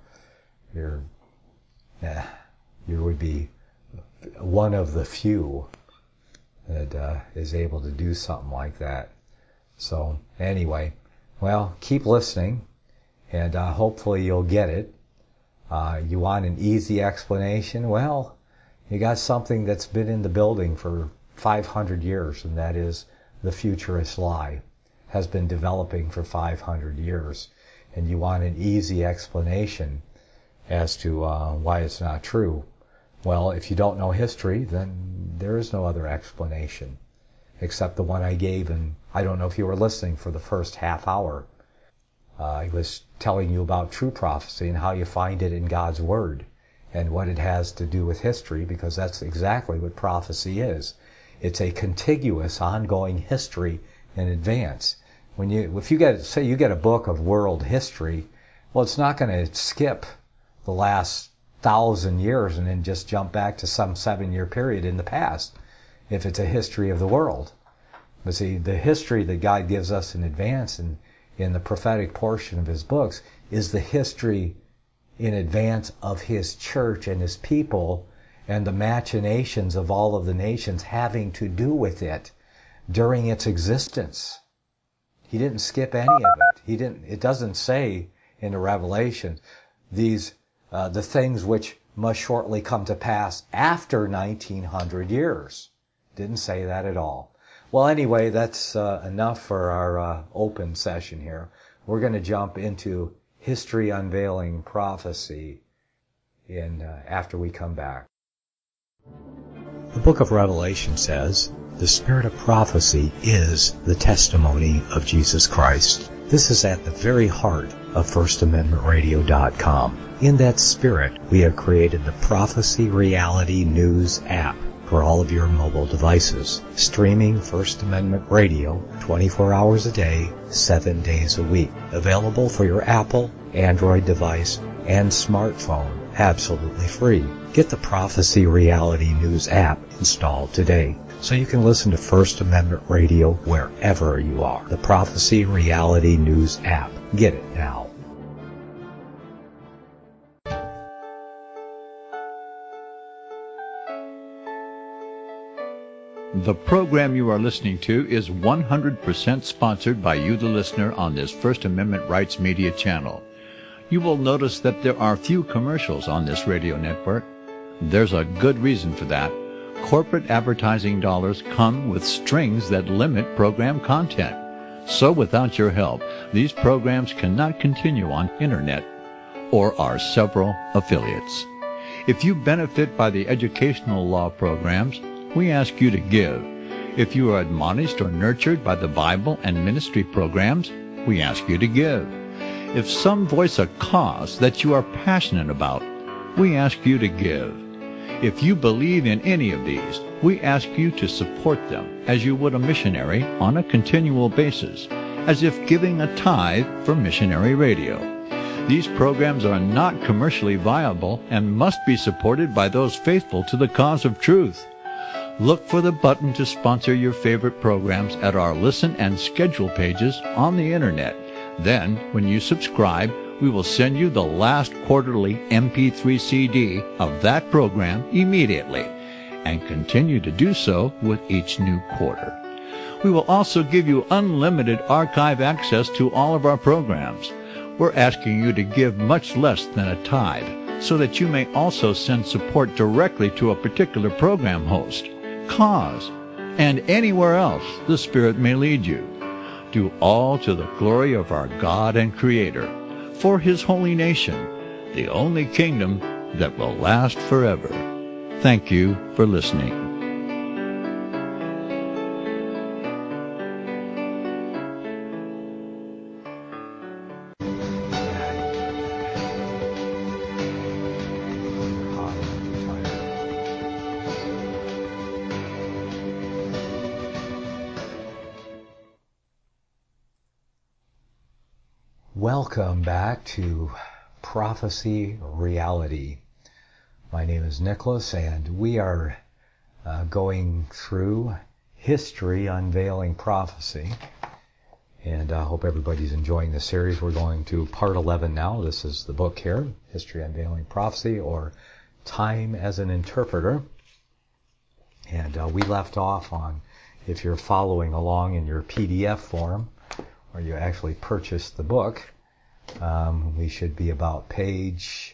would be one of the few that is able to do something like that. So anyway, well, keep listening, and hopefully you'll get it. You want an easy explanation? Well, you got something that's been in the building for 500 years, and that is the futurist lie. Has been developing for 500 years. and you want an easy explanation as to why it's not true. Well, if you don't know history, then there is no other explanation except the one I gave, and I don't know if you were listening for the first half hour. I was telling you about true prophecy and how you find it in God's Word and what it has to do with history, because that's exactly what prophecy is. It's a contiguous, ongoing history in advance. If you get a book of world history, well, it's not going to skip the last 1,000 years and then just jump back to some 7-year period in the past if it's a history of the world. But see, the history that God gives us in advance and in the prophetic portion of His books is the history in advance of His church and His people and the machinations of all of the nations having to do with it during its existence. He didn't skip any of it. It doesn't say in the Revelation the things which must shortly come to pass after 1900 years. Didn't say that at all. Well, anyway, that's enough for our open session here. We're going to jump into History Unveiling Prophecy after we come back. The book of Revelation says, the spirit of prophecy is the testimony of Jesus Christ. This is at the very heart of FirstAmendmentRadio.com. In that spirit, we have created the Prophecy Reality News app for all of your mobile devices, streaming First Amendment Radio 24 hours a day, 7 days a week. Available for your Apple, Android device, and smartphone, absolutely free. Get the Prophecy Reality News app installed today so you can listen to First Amendment Radio wherever you are. The Prophecy Reality News app. Get it now. The program you are listening to is 100% sponsored by you, the listener, on this First Amendment Rights Media channel. You will notice that there are few commercials on this radio network. There's a good reason for that. Corporate advertising dollars come with strings that limit program content. So without your help, these programs cannot continue on internet or our several affiliates. If you benefit by the educational law programs, we ask you to give. If you are admonished or nurtured by the Bible and ministry programs, we ask you to give. If some voice a cause that you are passionate about, we ask you to give. If you believe in any of these, we ask you to support them as you would a missionary on a continual basis, as if giving a tithe for missionary radio. These programs are not commercially viable and must be supported by those faithful to the cause of truth. Look for the button to sponsor your favorite programs at our listen and schedule pages on the internet. Then, when you subscribe, we will send you the last quarterly MP3 CD of that program immediately, and continue to do so with each new quarter. We will also give you unlimited archive access to all of our programs. We're asking you to give much less than a tithe, so that you may also send support directly to a particular program host, cause, and anywhere else the Spirit may lead you. Do all to the glory of our God and Creator, for His holy nation, the only kingdom that will last forever. Thank you for listening. Welcome back to Prophecy Reality. My name is Nicholas, and we are going through History Unveiling Prophecy. And I hope everybody's enjoying the series. We're going to part 11 now. This is the book here, History Unveiling Prophecy, or Time as an Interpreter. And we left off on, if you're following along in your PDF form, or you actually purchased the book, we should be about page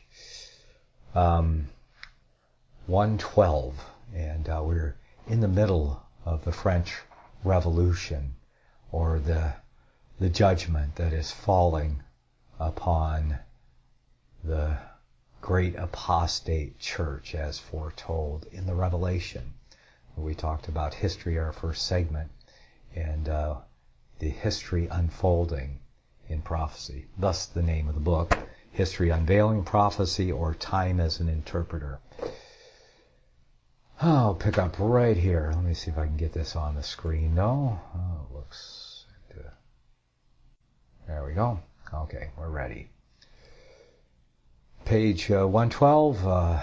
112, and we're in the middle of the French Revolution, or the judgment that is falling upon the great apostate church as foretold in the Revelation. We talked about history, our first segment, and the history unfolding in prophecy. Thus the name of the book, History Unveiling Prophecy, or Time as an Interpreter. I'll pick up right here. Let me see if I can get this on the screen. No? Oh, it looks... There we go. Okay, we're ready. Page 112.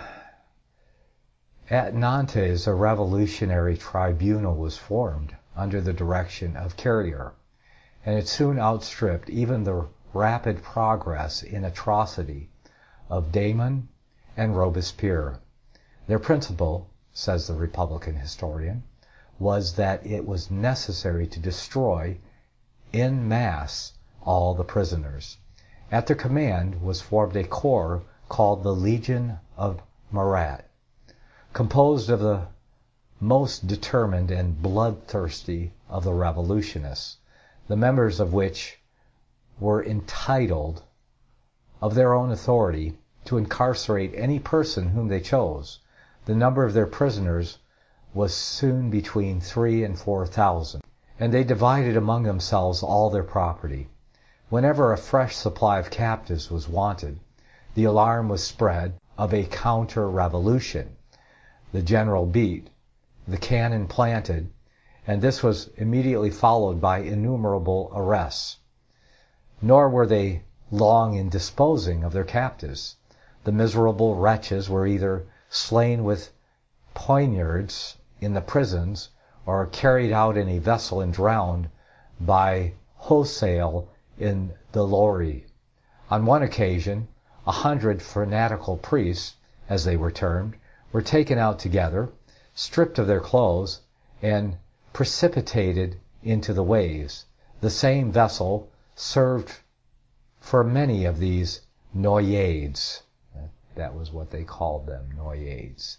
At Nantes, a revolutionary tribunal was formed under the direction of Carrier, and it soon outstripped even the rapid progress in atrocity of Damon and Robespierre. Their principle, says the Republican historian, was that it was necessary to destroy en masse all the prisoners. At their command was formed a corps called the Legion of Marat, composed of the most determined and bloodthirsty of the revolutionists, the members of which were entitled, of their own authority, to incarcerate any person whom they chose. The number of their prisoners was soon between 3,000 and 4,000, and they divided among themselves all their property. Whenever a fresh supply of captives was wanted, the alarm was spread of a counter-revolution. The general beat, the cannon planted, and this was immediately followed by innumerable arrests. Nor were they long in disposing of their captives. The miserable wretches were either slain with poniards in the prisons, or carried out in a vessel and drowned by wholesale in the Loire. On one occasion, 100 fanatical priests, as they were termed, were taken out together, stripped of their clothes, and precipitated into the waves. The same vessel served for many of these noyades. That was what they called them, noyades.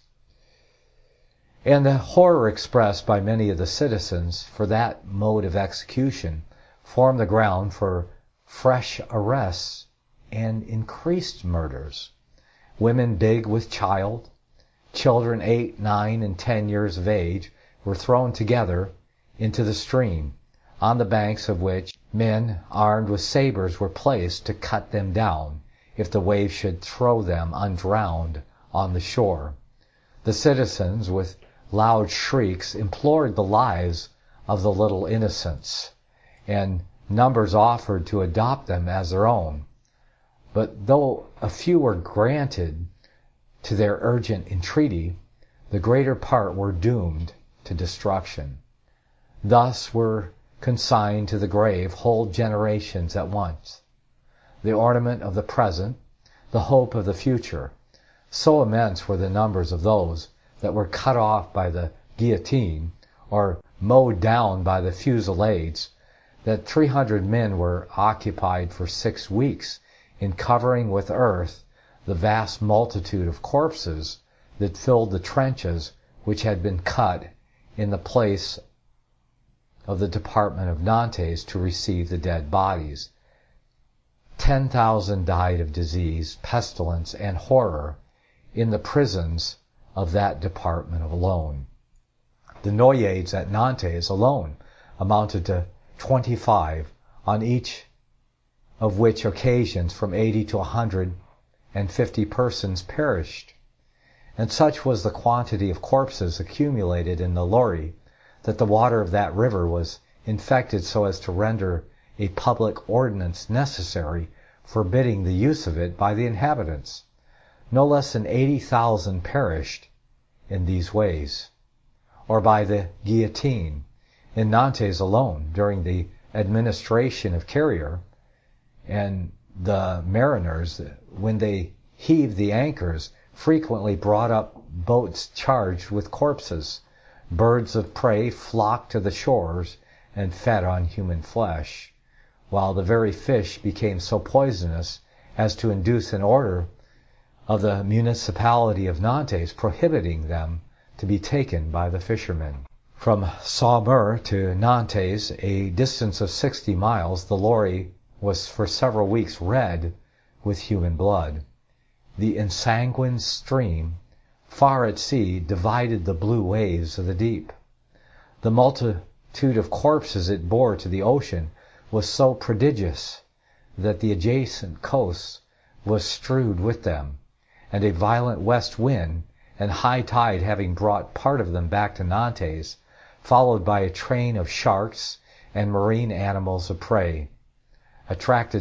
And the horror expressed by many of the citizens for that mode of execution formed the ground for fresh arrests and increased murders. Women big with child, children 8, 9, and 10 years of age were thrown together into the stream, on the banks of which men armed with sabers were placed to cut them down if the waves should throw them undrowned on the shore. The citizens, with loud shrieks, implored the lives of the little innocents, and numbers offered to adopt them as their own. But though a few were granted to their urgent entreaty, the greater part were doomed to destruction. Thus were consigned to the grave whole generations at once, the ornament of the present, the hope of the future. So immense were the numbers of those that were cut off by the guillotine or mowed down by the fusillades, that 300 men were occupied for 6 weeks in covering with earth the vast multitude of corpses that filled the trenches which had been cut in the place of the department of Nantes to receive the dead bodies. 10,000 died of disease, pestilence, and horror in the prisons of that department alone. The noyades at Nantes alone amounted to 25, on each of which occasions from 80 to 150 persons perished. And such was the quantity of corpses accumulated in the Loire that the water of that river was infected so as to render a public ordinance necessary forbidding the use of it by the inhabitants. No less than 80,000 perished in these ways, or by the guillotine. In Nantes alone, during the administration of Carrier, and the mariners, when they heaved the anchors, frequently brought up boats charged with corpses. Birds of prey flocked to the shores and fed on human flesh, while the very fish became so poisonous as to induce an order of the municipality of Nantes prohibiting them to be taken by the fishermen. From Saumur to Nantes, a distance of 60 miles, the Loire was for several weeks red with human blood. The ensanguined stream, far at sea, divided the blue waves of the deep. The multitude of corpses it bore to the ocean was so prodigious that the adjacent coast was strewed with them, and a violent west wind and high tide having brought part of them back to Nantes, followed by a train of sharks and marine animals of prey, attracted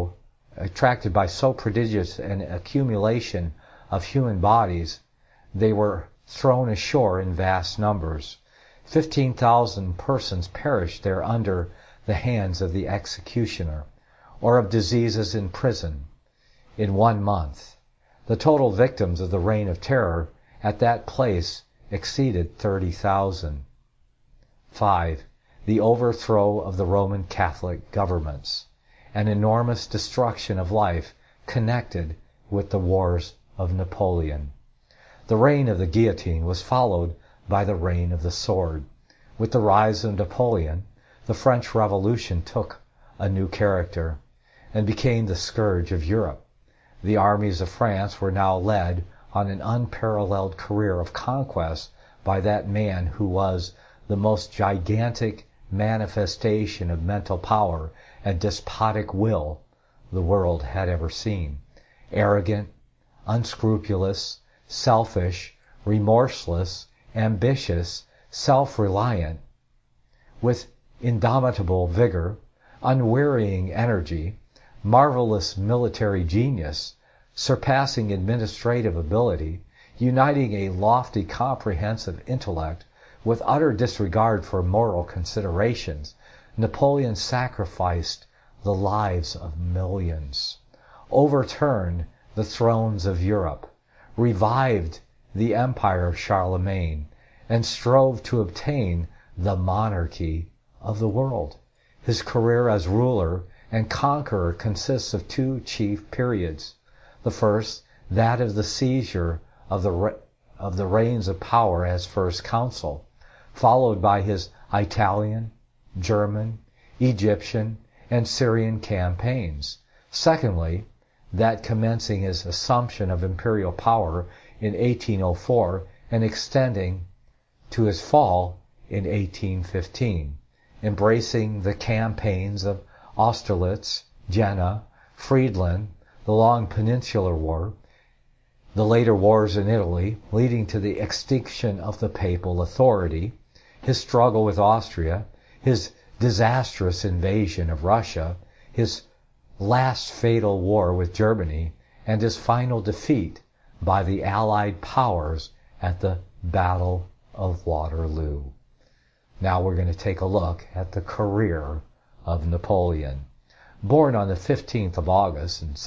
by so prodigious an accumulation of human bodies, they were thrown ashore in vast numbers. 15,000 persons perished there under the hands of the executioner, or of diseases in prison, in 1 month. The total victims of the Reign of Terror at that place exceeded 30,000. 5. The overthrow of the Roman Catholic governments. An enormous destruction of life connected with the wars of Napoleon. The reign of the guillotine was followed by the reign of the sword. With the rise of Napoleon, the French Revolution took a new character and became the scourge of Europe. The armies of France were now led on an unparalleled career of conquest by that man who was the most gigantic manifestation of mental power and despotic will the world had ever seen. Arrogant, unscrupulous, selfish, remorseless, ambitious, self-reliant, with indomitable vigor, unwearying energy, marvelous military genius, surpassing administrative ability, uniting a lofty comprehensive intellect with utter disregard for moral considerations, Napoleon sacrificed the lives of millions, overturned the thrones of Europe, revived the empire of Charlemagne, and strove to obtain the monarchy of the world. His career as ruler and conqueror consists of 2 chief periods. The first, that of the seizure of the reins of power as First Consul, followed by his Italian, German, Egyptian, and Syrian campaigns. Secondly, that commencing his assumption of imperial power in 1804 and extending to his fall in 1815, embracing the campaigns of Austerlitz, Jena, Friedland, the long Peninsular War, the later wars in Italy, leading to the extinction of the papal authority, his struggle with Austria, his disastrous invasion of Russia, his last fatal war with Germany, and his final defeat by the Allied powers at the Battle of Waterloo. Now we're going to take a look at the career of Napoleon. Born on the 15th of August in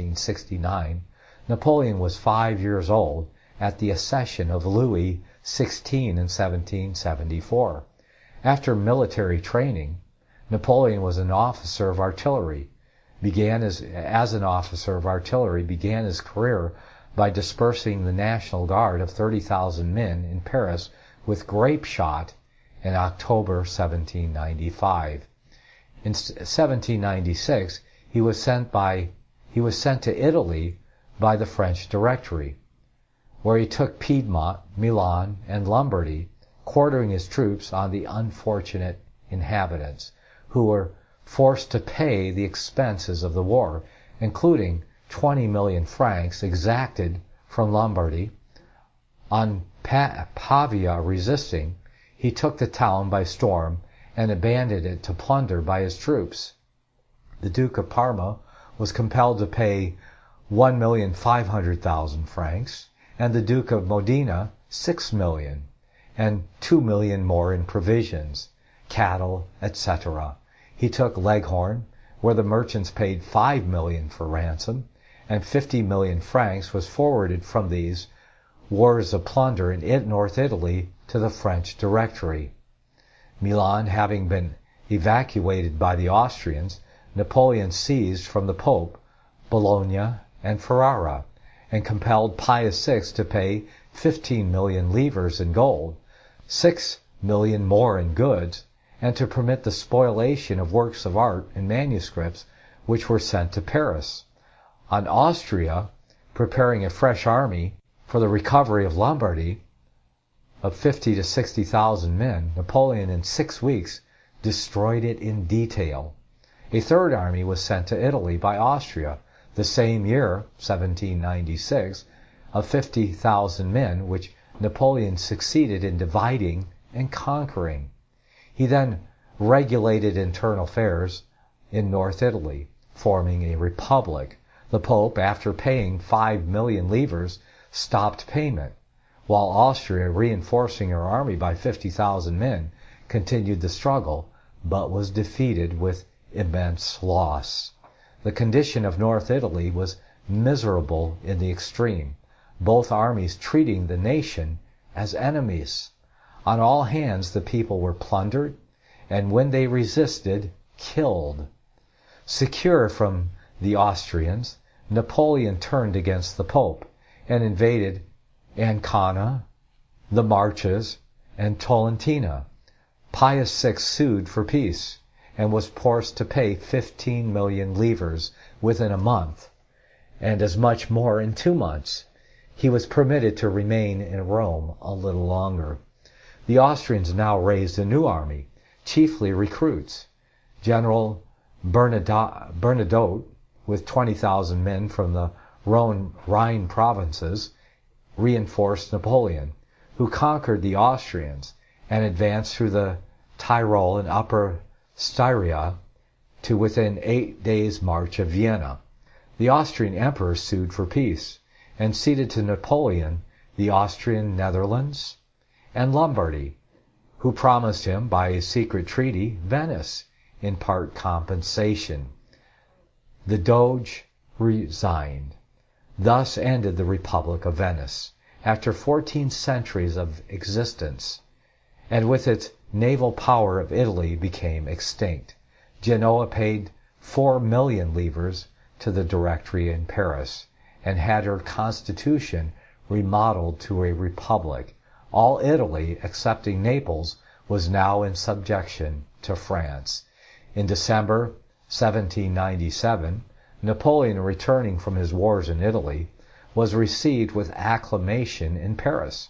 1769, Napoleon was 5 years old at the accession of Louis XVI in 1774. After military training, Napoleon was an officer of artillery. Began his career by dispersing the National Guard of 30,000 men in Paris with grape shot in October 1795. In 1796, he was sent to Italy by the French Directory, where he took Piedmont, Milan, and Lombardy, quartering his troops on the unfortunate inhabitants, who were forced to pay the expenses of the war, including 20 million francs exacted from Lombardy. On Pavia resisting, he took the town by storm and abandoned it to plunder by his troops. The Duke of Parma was compelled to pay 1,500,000 francs, and the Duke of Modena 6 million, and 2 million more in provisions, cattle, etc. He took Leghorn, where the merchants paid 5 million for ransom, and 50 million francs was forwarded from these wars of plunder in North Italy to the French Directory. Milan having been evacuated by the Austrians, Napoleon seized from the Pope Bologna and Ferrara, and compelled Pius VI to pay 15 million livres in gold, 6 million more in goods, and to permit the spoliation of works of art and manuscripts which were sent to Paris. On Austria, preparing a fresh army for the recovery of Lombardy of 50 to 60,000 men, Napoleon in 6 weeks destroyed it in detail. A third army was sent to Italy by Austria the same year, 1796, of 50,000 men, which Napoleon succeeded in dividing and conquering. He then regulated internal affairs in North Italy, forming a republic. The Pope, after paying 5 million livres, stopped payment, while Austria, reinforcing her army by 50,000 men, continued the struggle, but was defeated with immense loss. The condition of North Italy was miserable in the extreme, both armies treating the nation as enemies. On all hands the people were plundered, and when they resisted, killed. Secure from the Austrians, Napoleon turned against the Pope and invaded Ancona, the Marches, and Tolentino. Pius VI sued for peace and was forced to pay 15 million livres within a month, and as much more in 2 months. He was permitted to remain in Rome a little longer. The Austrians now raised a new army, chiefly recruits. General Bernadotte, with 20,000 men from the Rhine provinces, reinforced Napoleon, who conquered the Austrians and advanced through the Tyrol and Upper Styria to within 8 days' march of Vienna. The Austrian emperor sued for peace and ceded to Napoleon the Austrian Netherlands and Lombardy, who promised him by a secret treaty Venice in part compensation. The Doge resigned. Thus ended the Republic of Venice, after 14 centuries of existence, and with its naval power of Italy became extinct. Genoa paid 4 million livres to the Directory in Paris, and had her constitution remodeled to a republic. All Italy, excepting Naples, was now in subjection to France. In December 1797, Napoleon, returning from his wars in Italy, was received with acclamation in Paris.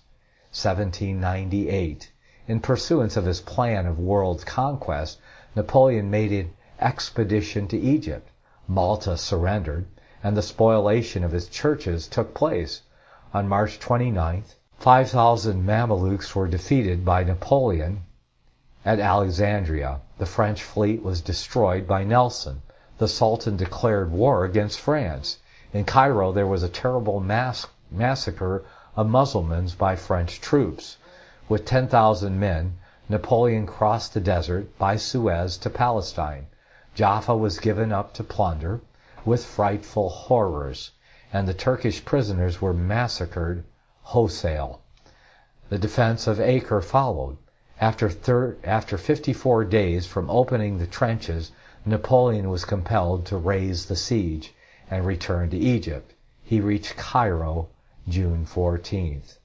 1798. In pursuance of his plan of world conquest, Napoleon made an expedition to Egypt. Malta surrendered, and the spoliation of his churches took place. On March 29th, 5,000 Mamelukes were defeated by Napoleon at Alexandria. The French fleet was destroyed by Nelson. The Sultan declared war against France. In Cairo there was a terrible massacre of Muslims by French troops. With 10,000 men, Napoleon crossed the desert by Suez to Palestine. Jaffa was given up to plunder with frightful horrors, and the Turkish prisoners were massacred wholesale. The defense of Acre followed. After 54 days from opening the trenches, Napoleon was compelled to raise the siege and return to Egypt. He reached Cairo June 14th.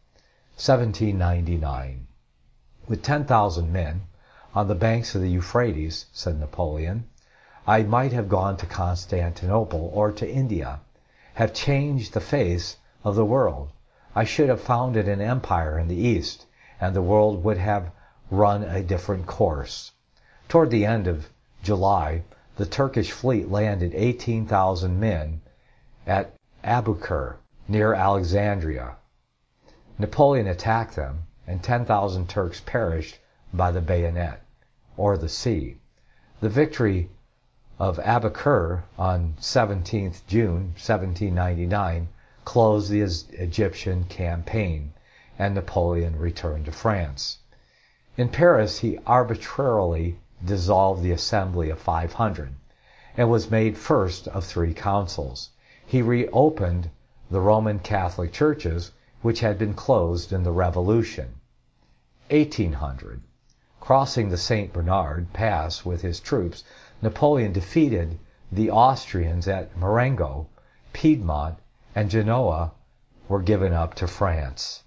1799. With 10,000 men on the banks of the Euphrates, said Napoleon, I might have gone to Constantinople or to India, have changed the face of the world. I should have founded an empire in the East, and the world would have run a different course. Toward the end of July, the Turkish fleet landed 18,000 men at Aboukir, near Alexandria. Napoleon attacked them, and 10,000 Turks perished by the bayonet, or the sea. The victory of Aboukir on 17th June 1799 closed the Egyptian campaign, and Napoleon returned to France. In Paris, he arbitrarily dissolved the Assembly of 500 and was made first of 3 councils. He reopened the Roman Catholic churches, which had been closed in the Revolution. 1800. Crossing the St. Bernard Pass with his troops, Napoleon defeated the Austrians at Marengo. Piedmont and Genoa were given up to France.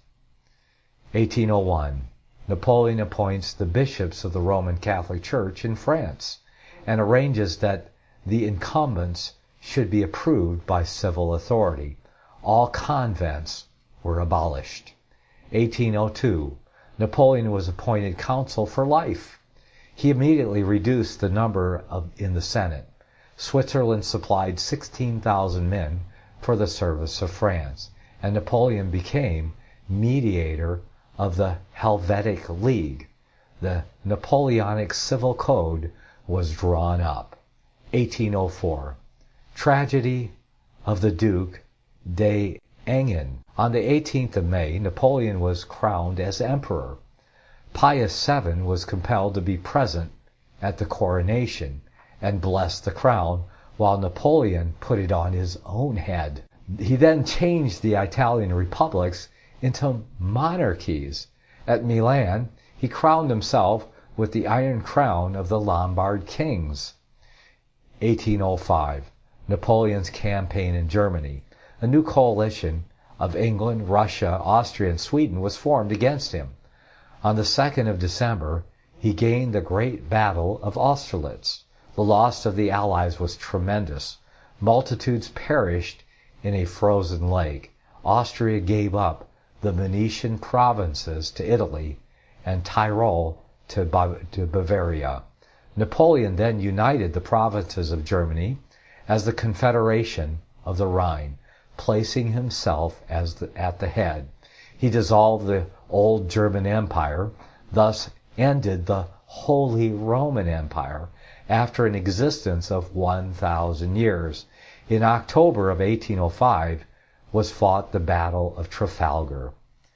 1801. Napoleon appoints the bishops of the Roman Catholic Church in France and arranges that the incumbents should be approved by civil authority. All convents were abolished. 1802, Napoleon was appointed consul for life. He immediately reduced the number in the Senate. Switzerland supplied 16,000 men for the service of France, and Napoleon became mediator of the Helvetic League. The Napoleonic Civil Code was drawn up. 1804, tragedy of the Duc d'Enghien. On the 18th of May, Napoleon was crowned as emperor. Pius VII was compelled to be present at the coronation and bless the crown, while Napoleon put it on his own head. He then changed the Italian republics into monarchies. At Milan, he crowned himself with the Iron Crown of the Lombard kings. 1805, Napoleon's campaign in Germany. A new coalition of England, Russia, Austria, and Sweden was formed against him. On the 2nd of December, he gained the great battle of Austerlitz. The loss of the Allies was tremendous. Multitudes perished in a frozen lake. Austria gave up the Venetian provinces to Italy and Tyrol to Bavaria. Napoleon then united the provinces of Germany as the Confederation of the Rhine, placing himself at the head. He dissolved the old German Empire, thus ended the Holy Roman Empire after an existence of 1,000 years. In October of 1805 was fought the Battle of Trafalgar.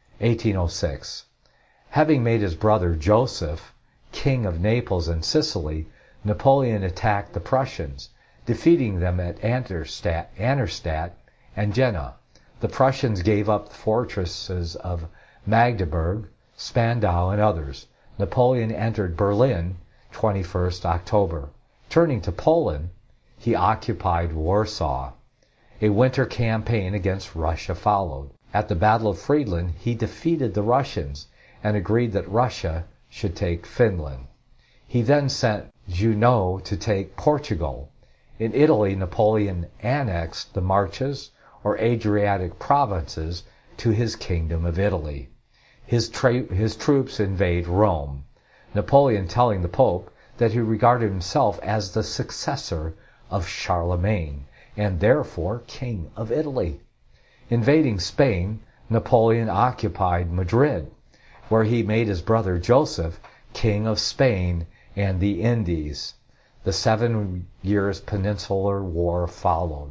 1806. Having made his brother Joseph king of Naples and Sicily, Napoleon attacked the Prussians, defeating them at Annerstadt and Jena. The Prussians gave up the fortresses of Magdeburg, Spandau, and others. Napoleon entered Berlin 21st October. Turning to Poland, he occupied Warsaw. A winter campaign against Russia followed. At the Battle of Friedland, he defeated the Russians and agreed that Russia should take Finland. He then sent Junot to take Portugal. In Italy, Napoleon annexed the Marches, or Adriatic provinces, to his Kingdom of Italy. His troops invade Rome. Napoleon telling the Pope that he regarded himself as the successor of Charlemagne, and therefore King of Italy. Invading Spain, Napoleon occupied Madrid, where he made his brother Joseph King of Spain and the Indies. The 7 years Peninsular War followed.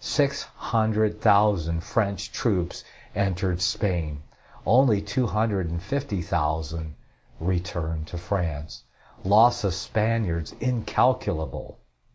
600,000 French troops entered Spain. Only 250,000 returned to France. Loss of Spaniards incalculable.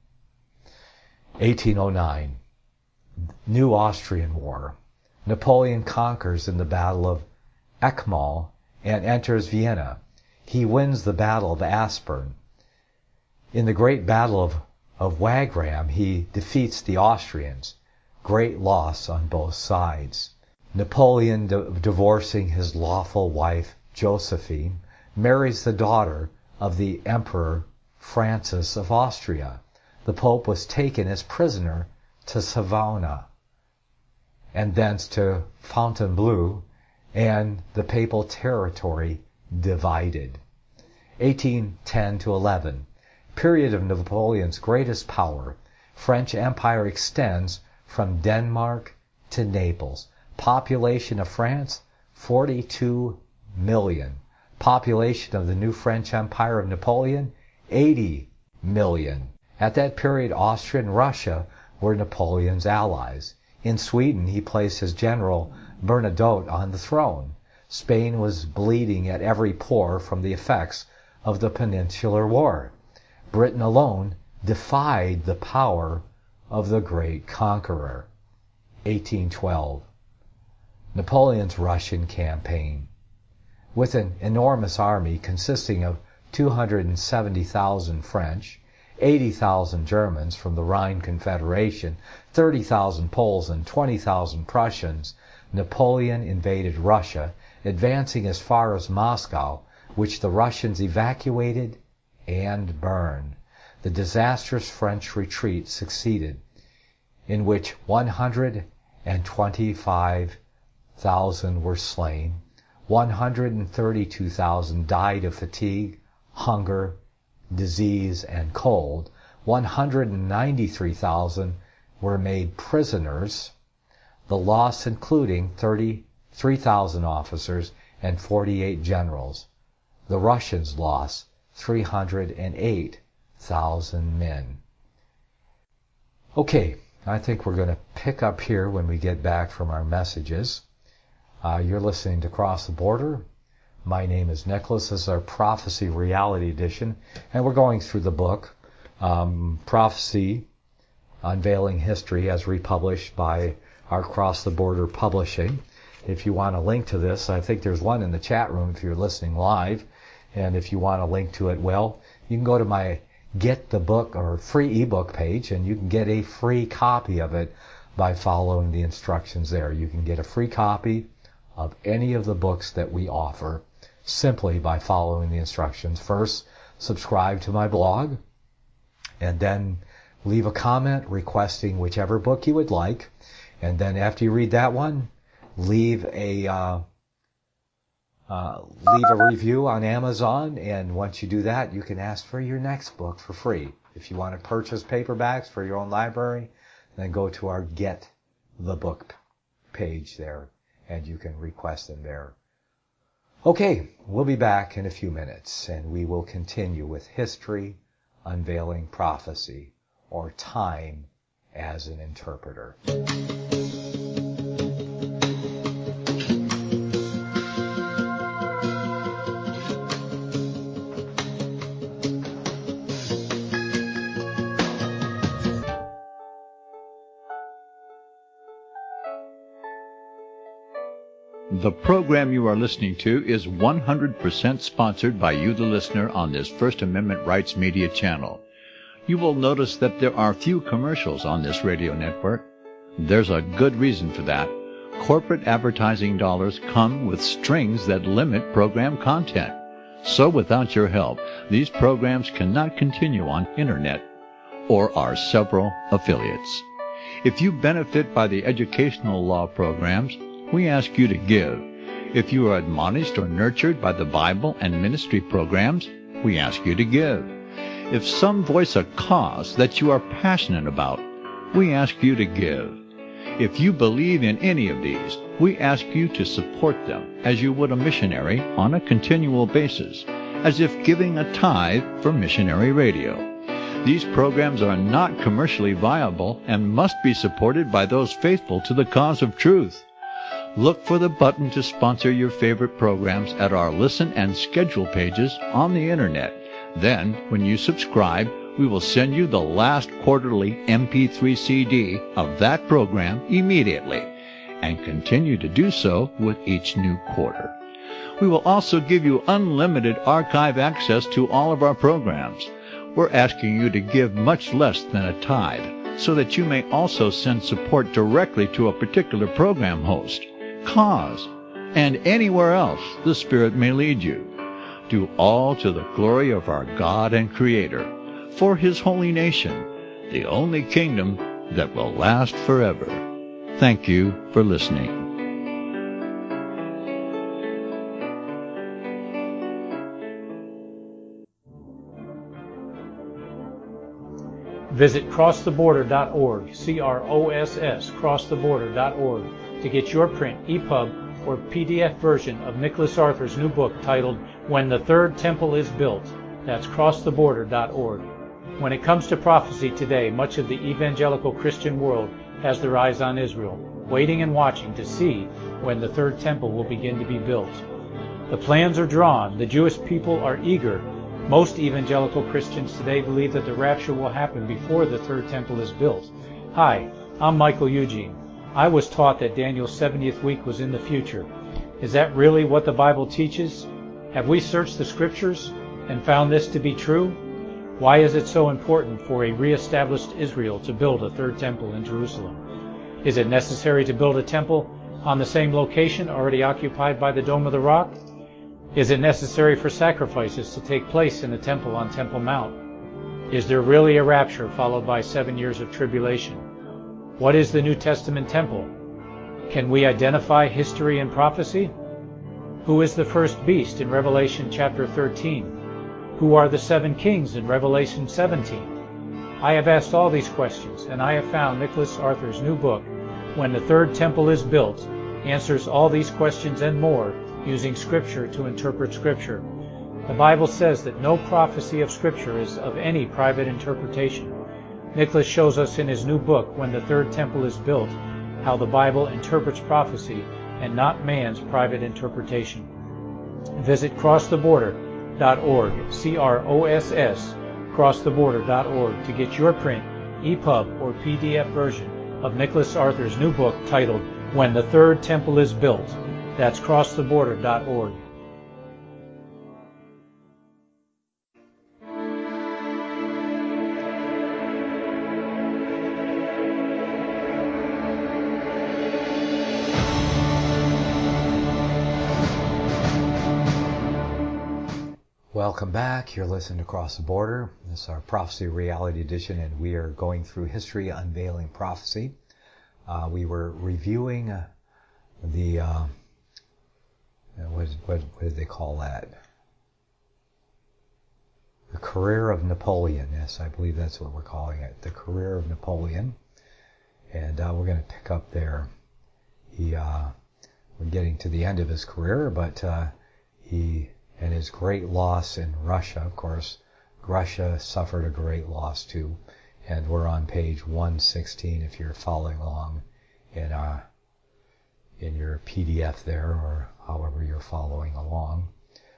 1809. New Austrian War. Napoleon conquers in the Battle of Ekmal and enters Vienna. He wins the Battle of Aspern. In the Great Battle of Wagram, he defeats the Austrians. Great loss on both sides. Napoleon, divorcing his lawful wife Josephine, marries the daughter of the Emperor Francis of Austria. The Pope was taken as prisoner to Savona, and thence to Fontainebleau, and the papal territory divided. 1810 to 11. Period of Napoleon's greatest power. French Empire extends from Denmark to Naples. Population of France, 42 million. Population of the new French Empire of Napoleon, 80 million. At that period, Austria and Russia were Napoleon's allies. In Sweden, he placed his general Bernadotte on the throne. Spain was bleeding at every pore from the effects of the Peninsular War. Britain alone defied the power of the great conqueror. 1812. Napoleon's Russian campaign. With an enormous army consisting of 270,000 French, 80,000 Germans from the Rhine Confederation, 30,000 Poles, and 20,000 Prussians, Napoleon invaded Russia, advancing as far as Moscow, which the Russians evacuated and burned. the disastrous French retreat succeeded, in which 125,000 were slain, 132,000 died of fatigue, hunger, disease, and cold, 193,000 were made prisoners, the loss including 33,000 officers and 48 generals. The Russians lost 308,000 men. Okay, I think we're going to pick up here when we get back from our messages. You're listening to Cross the Border. My name is Nicholas. This is our Prophecy Reality Edition, and we're going through the book, Prophecy, Unveiling History, as republished by our Cross the Border Publishing. If you want a link to this, I think there's one in the chat room if you're listening live, and if you want a link to it, well, you can go to my Get the Book or free ebook page, and you can get a free copy of it by following the instructions there. You can get a free copy of any of the books that we offer simply by following the instructions. First, subscribe to my blog, and then leave a comment requesting whichever book you would like, and then after you read that one, leave a review on Amazon, and once you do that, you can ask for your next book for free. If you want to purchase paperbacks for your own library, then go to our Get the Book page there, and you can request them there. Okay, we'll be back in a few minutes, and we will continue with History, Unveiling Prophecy, or Time as an Interpreter. The program you are listening to is 100% sponsored by you, the listener, on this First Amendment Rights Media channel. You will notice that there are few commercials on this radio network. There's a good reason for that. Corporate advertising dollars come with strings that limit program content. So without your help, these programs cannot continue on internet or our several affiliates. If you benefit by the educational law programs, we ask you to give. If you are admonished or nurtured by the Bible and ministry programs, we ask you to give. If some voice a cause that you are passionate about, we ask you to give. If you believe in any of these, we ask you to support them as you would a missionary on a continual basis, as if giving a tithe for missionary radio. These programs are not commercially viable and must be supported by those faithful to the cause of truth. Look for the button to sponsor your favorite programs at our listen and schedule pages on the internet. Then, when you subscribe, we will send you the last quarterly MP3 CD of that program immediately, and continue to do so with each new quarter. We will also give you unlimited archive access to all of our programs. We're asking you to give much less than a tithe, so that you may also send support directly to a particular program host, cause, and anywhere else the Spirit may lead you. Do all to the glory of our God and Creator, for His holy nation, the only kingdom that will last forever. Thank you for listening. Visit crosstheborder.org, CROSS, crosstheborder.org, to get your print, EPUB, or PDF version of Nicholas Arthur's new book titled When the Third Temple is Built. That's crosstheborder.org. When it comes to prophecy today, much of the evangelical Christian world has their eyes on Israel, waiting and watching to see when the third temple will begin to be built. The plans are drawn. The Jewish people are eager. Most evangelical Christians today believe that the rapture will happen before the third temple is built. Hi, I'm Michael Eugene. I was taught that Daniel's 70th week was in the future. Is that really what the Bible teaches? Have we searched the Scriptures and found this to be true? Why is it so important for a re-established Israel to build a third temple in Jerusalem? Is it necessary to build a temple on the same location already occupied by the Dome of the Rock? Is it necessary for sacrifices to take place in the temple on Temple Mount? Is there really a rapture followed by 7 years of tribulation? What is the New Testament temple? Can we identify history and prophecy? Who is the first beast in Revelation chapter 13? Who are the 7 kings in Revelation 17? I have asked all these questions, and I have found Nicholas Arthur's new book, When the Third Temple is Built, answers all these questions and more using Scripture to interpret Scripture. The Bible says that no prophecy of Scripture is of any private interpretation. Nicholas shows us in his new book, When the Third Temple is Built, how the Bible interprets prophecy and not man's private interpretation. Visit crosstheborder.org, C-R-O-S-S, crosstheborder.org to get your print, EPUB, or PDF version of Nicholas Arthur's new book titled When the Third Temple is Built. That's crosstheborder.org. Welcome back. You're listening to Cross the Border. This is our Prophecy Reality Edition, and we are going through History Unveiling Prophecy. We were reviewing the what did they call that? The Career of Napoleon. Yes, I believe that's what we're calling it. The Career of Napoleon. And we're going to pick up there. We're getting to the end of his career, but and his great loss in Russia. Of course, Russia suffered a great loss too. And we're on page 116 if you're following along in your PDF there, or however you're following along.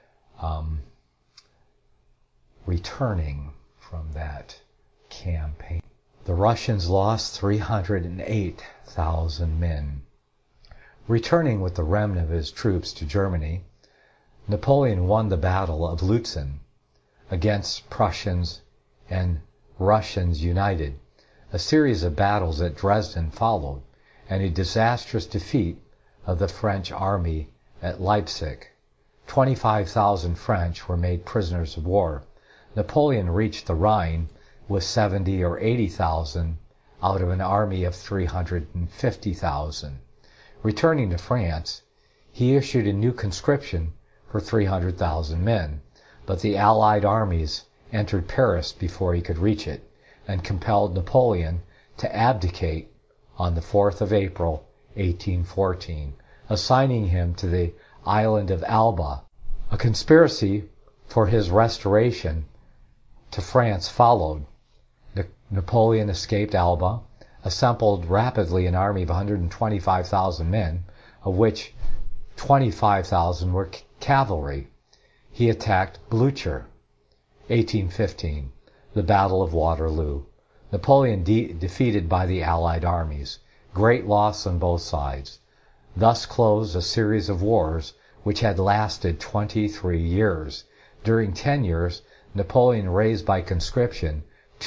Returning from that campaign. The Russians lost 308,000 men. Returning with the remnant of his troops to Germany, Napoleon won the Battle of Lutzen against Prussians and Russians united. A series of battles at Dresden followed, and a disastrous defeat of the French army at Leipzig. 25,000 French were made prisoners of war. Napoleon reached the Rhine with 70 or 80,000 out of an army of 350,000. Returning to France, he issued a new conscription for 300,000 men, but the Allied armies entered Paris before he could reach it, and compelled Napoleon to abdicate on the 4th of April, 1814, assigning him to the island of Elba. A conspiracy for his restoration to France followed. Napoleon escaped Elba, assembled rapidly an army of 125,000 men, of which 25,000 were cavalry. He attacked Blücher. 1815, the Battle of Waterloo. Napoleon defeated by the Allied armies. Great loss on both sides. Thus closed a series of wars which had lasted 23 years. During 10 years, Napoleon raised by conscription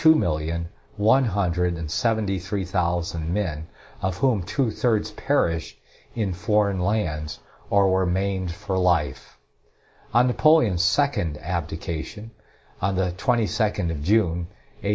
2,173,000 men, of whom 2/3 perished in foreign lands or were maimed for life. On Napoleon's second abdication, on the 22nd of June,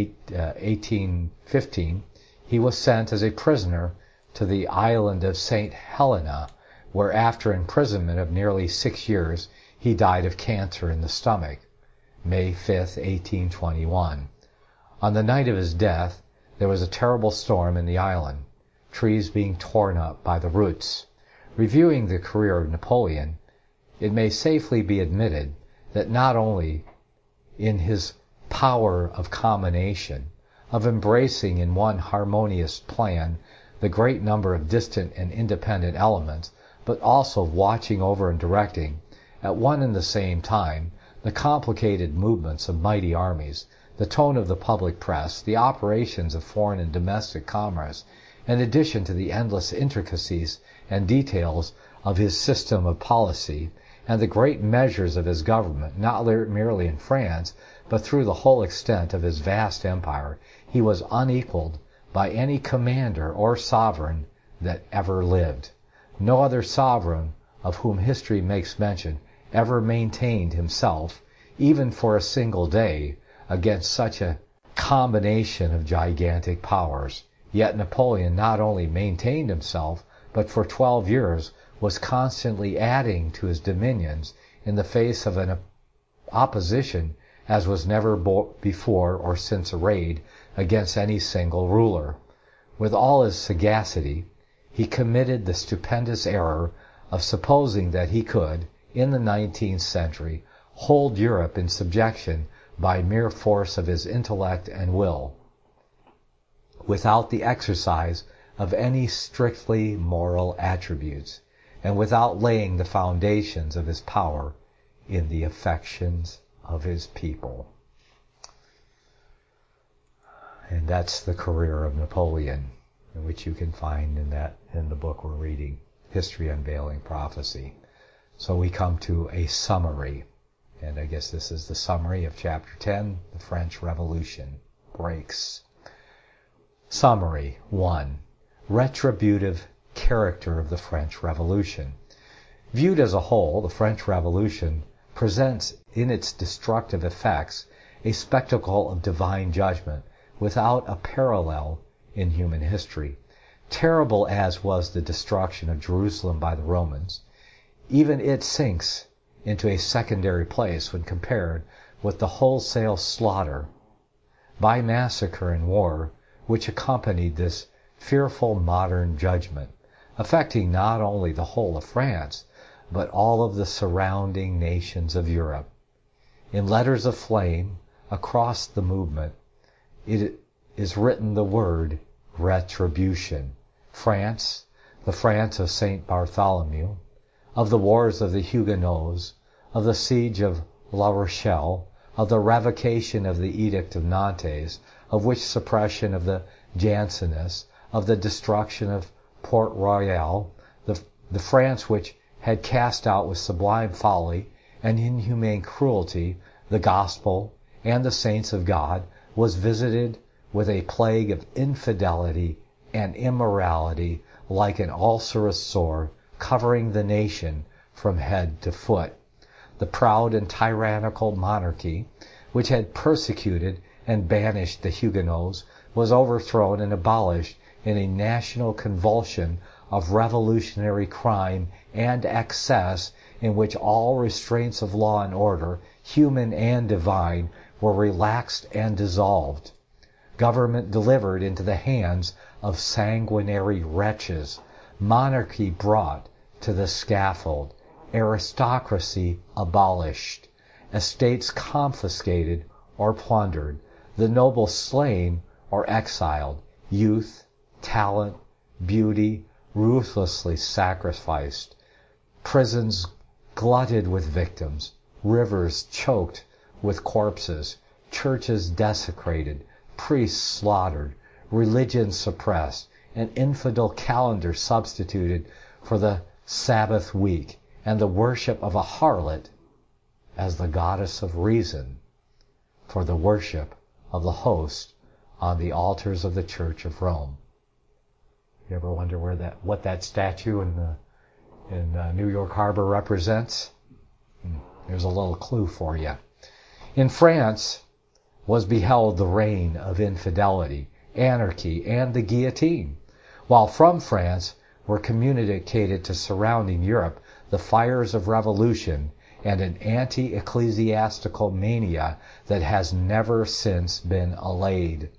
1815, he was sent as a prisoner to the island of St. Helena, where after imprisonment of nearly 6 years, he died of cancer in the stomach, May 5th, 1821. On the night of his death, there was a terrible storm in the island, trees being torn up by the roots. Reviewing the career of Napoleon, it may safely be admitted that not only in his power of combination, of embracing in one harmonious plan the great number of distant and independent elements, but also of watching over and directing, at one and the same time, the complicated movements of mighty armies, the tone of the public press, the operations of foreign and domestic commerce, in addition to the endless intricacies and details of his system of policy, and the great measures of his government, not merely in France, but through the whole extent of his vast empire, he was unequaled by any commander or sovereign that ever lived. No other sovereign of whom history makes mention ever maintained himself, even for a single day, against such a combination of gigantic powers. Yet Napoleon not only maintained himself, but for 12 years was constantly adding to his dominions in the face of an opposition as was never before or since arrayed against any single ruler. With all his sagacity, he committed the stupendous error of supposing that he could, in the 19th century, hold Europe in subjection by mere force of his intellect and will, without the exercise of any strictly moral attributes, and without laying the foundations of his power in the affections of his people. And that's the career of Napoleon, which you can find in the book we're reading, History Unveiling Prophecy. So we come to a summary, and I guess this is the summary of Chapter 10, the French Revolution breaks. Summary 1. Retributive character of the French Revolution. Viewed as a whole, the French Revolution presents in its destructive effects a spectacle of divine judgment without a parallel in human history. Terrible as was the destruction of Jerusalem by the Romans, even it sinks into a secondary place when compared with the wholesale slaughter by massacre and war which accompanied this fearful modern judgment, affecting not only the whole of France, but all of the surrounding nations of Europe. In letters of flame across the movement, it is written the word retribution. France, the France of St. Bartholomew, of the wars of the Huguenots, of the siege of La Rochelle, of the revocation of the Edict of Nantes, of which suppression of the Jansenists, of the destruction of Port Royal, the France which had cast out with sublime folly and inhumane cruelty the gospel and the saints of God, was visited with a plague of infidelity and immorality like an ulcerous sore covering the nation from head to foot. The proud and tyrannical monarchy, which had persecuted and banished the Huguenots, was overthrown and abolished in a national convulsion of revolutionary crime and excess, in which all restraints of law and order, human and divine, were relaxed and dissolved. Government delivered into the hands of sanguinary wretches, monarchy brought to the scaffold, aristocracy abolished, estates confiscated or plundered, the noble slain or exiled, youth, talent, beauty ruthlessly sacrificed, prisons glutted with victims, rivers choked with corpses, churches desecrated, priests slaughtered, religion suppressed, an infidel calendar substituted for the Sabbath week, and the worship of a harlot as the goddess of reason for the worship of the host on the altars of the Church of Rome. You ever wonder what that statue in New York Harbor represents? There's a little clue for you. In France was beheld the reign of infidelity, anarchy, and the guillotine, while from France were communicated to surrounding Europe the fires of revolution and an anti-ecclesiastical mania that has never since been allayed.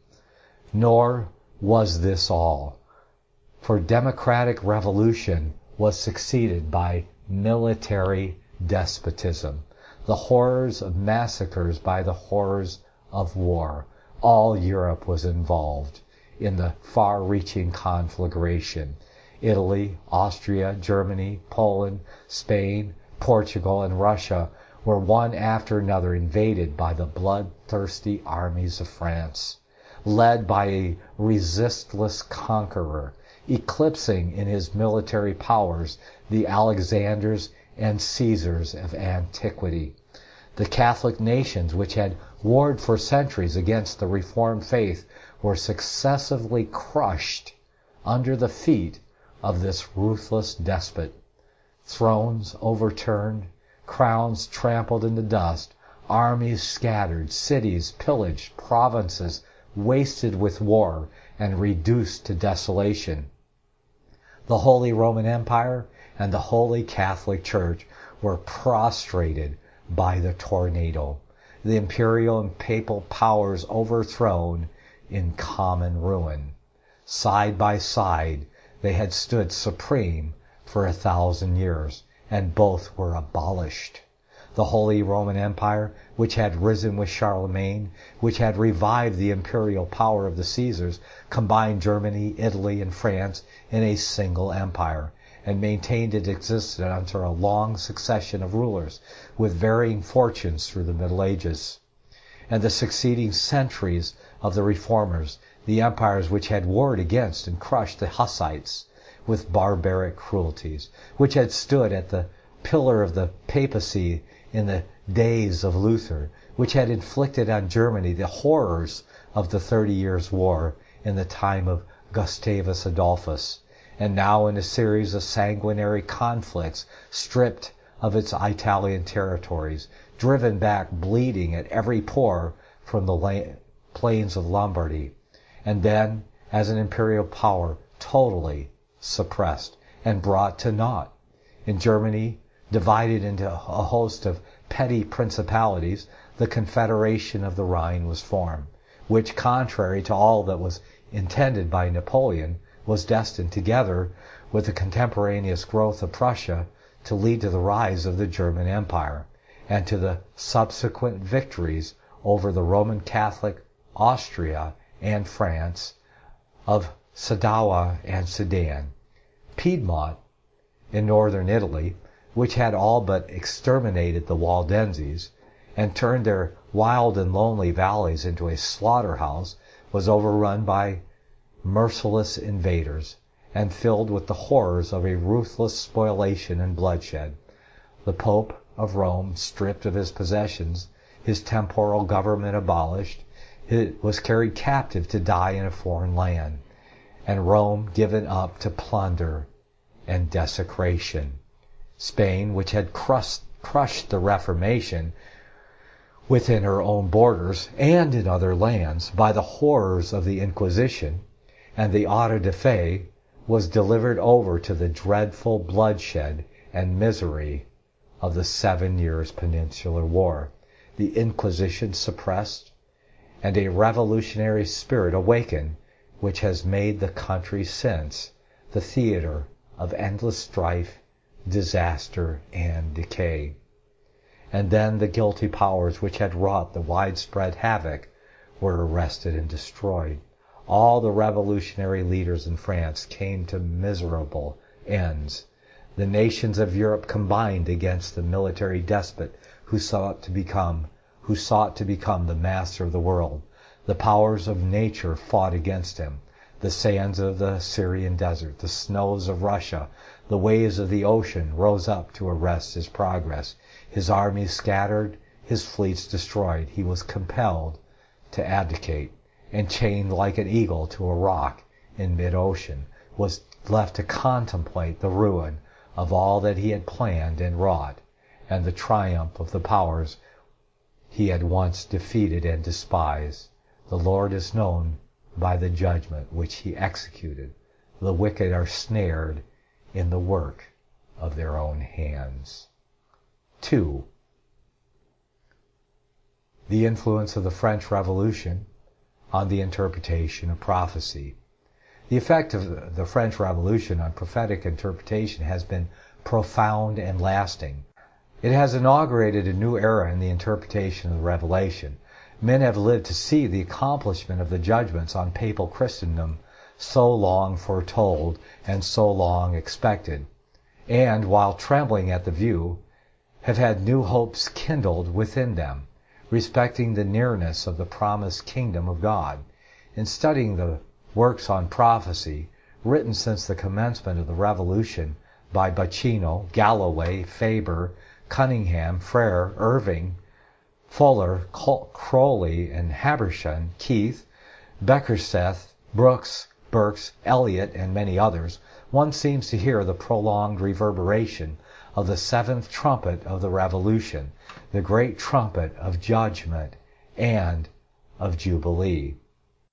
Nor was this all, for democratic revolution was succeeded by military despotism, the horrors of massacres by the horrors of war. All Europe was involved in the far-reaching conflagration. Italy, Austria, Germany, Poland, Spain, Portugal, and Russia were one after another invaded by the bloodthirsty armies of France, led by a resistless conqueror, eclipsing in his military powers the Alexanders and Caesars of antiquity. The Catholic nations, which had warred for centuries against the Reformed faith, were successively crushed under the feet of this ruthless despot. Thrones overturned, crowns trampled into dust, armies scattered, cities pillaged, provinces wasted with war and reduced to desolation. The Holy Roman Empire and the Holy Catholic Church were prostrated by the tornado, the imperial and papal powers overthrown in common ruin. Side by side, they had stood supreme for 1,000 years, and both were abolished. The Holy Roman Empire, which had risen with Charlemagne, which had revived the imperial power of the Caesars, combined Germany, Italy, and France in a single empire, and maintained its existence under a long succession of rulers with varying fortunes through the Middle Ages. And the succeeding centuries of the Reformers, the empires which had warred against and crushed the Hussites with barbaric cruelties, which had stood at the pillar of the papacy in the days of Luther, which had inflicted on Germany the horrors of the 30 Years' War in the time of Gustavus Adolphus, and now in a series of sanguinary conflicts, stripped of its Italian territories, driven back bleeding at every pore from the plains of Lombardy, and then, as an imperial power, totally suppressed and brought to naught. In Germany, divided into a host of petty principalities, the Confederation of the Rhine was formed, which, contrary to all that was intended by Napoleon, was destined, together with the contemporaneous growth of Prussia, to lead to the rise of the German Empire, and to the subsequent victories over the Roman Catholic Austria and France, of Sadowa and Sedan. Piedmont, in northern Italy, which had all but exterminated the Waldenses and turned their wild and lonely valleys into a slaughterhouse, was overrun by merciless invaders and filled with the horrors of a ruthless spoliation and bloodshed. The Pope of Rome, stripped of his possessions, his temporal government abolished, was carried captive to die in a foreign land, and Rome given up to plunder and desecration. Spain, which had crushed the Reformation within her own borders and in other lands by the horrors of the Inquisition and the auto de fe, was delivered over to the dreadful bloodshed and misery of the 7 Years' Peninsular War. The Inquisition suppressed, and a revolutionary spirit awakened, which has made the country since the theater of endless strife, disaster, and decay. And then the guilty powers which had wrought the widespread havoc were arrested and destroyed. All the revolutionary leaders in France came to miserable ends. The nations of Europe combined against the military despot who sought to become the master of the world. The powers of nature fought against him. The sands of the Syrian desert, the snows of Russia, the waves of the ocean rose up to arrest his progress. His armies scattered, his fleets destroyed. He was compelled to abdicate, and chained like an eagle to a rock in mid-ocean, was left to contemplate the ruin of all that he had planned and wrought, and the triumph of the powers he had once defeated and despised. The Lord is known by the judgment which he executed. The wicked are snared in the work of their own hands. 2. The influence of the French Revolution on the interpretation of prophecy. The effect of the French Revolution on prophetic interpretation has been profound and lasting. It has inaugurated a new era in the interpretation of the Revelation. Men have lived to see the accomplishment of the judgments on papal Christendom so long foretold and so long expected, and, while trembling at the view, have had new hopes kindled within them, respecting the nearness of the promised kingdom of God. In studying the works on prophecy, written since the commencement of the Revolution by Bacino, Galloway, Faber, Cunningham, Frere, Irving, Fuller, Crowley, and Habershon, Keith, Beckerseth, Brooks, Burks, Eliot, and many others, one seems to hear the prolonged reverberation of the seventh trumpet of the Revolution, the great trumpet of judgment and of Jubilee.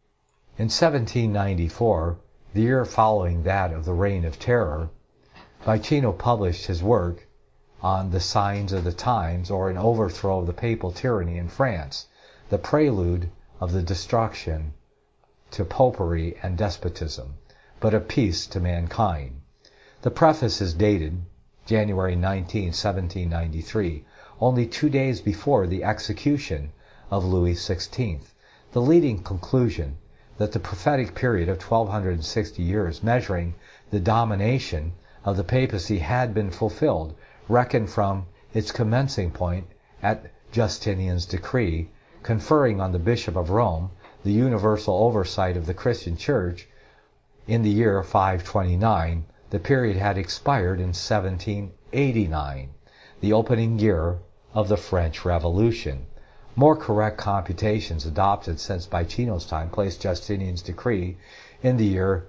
In 1794, the year following that of the Reign of Terror, Ficino published his work on The Signs of the Times, or An Overthrow of the Papal Tyranny in France, the prelude of the destruction to popery and despotism, but a peace to mankind. The preface is dated January 19, 1793, only 2 days before the execution of Louis XVI. The leading conclusion that the prophetic period of 1260 years measuring the domination of the papacy had been fulfilled, reckoned from its commencing point at Justinian's decree, conferring on the Bishop of Rome the universal oversight of the Christian Church in the year 529. The period had expired in 1789, the opening year of the French Revolution. More correct computations adopted since Ficino's time placed Justinian's decree in the year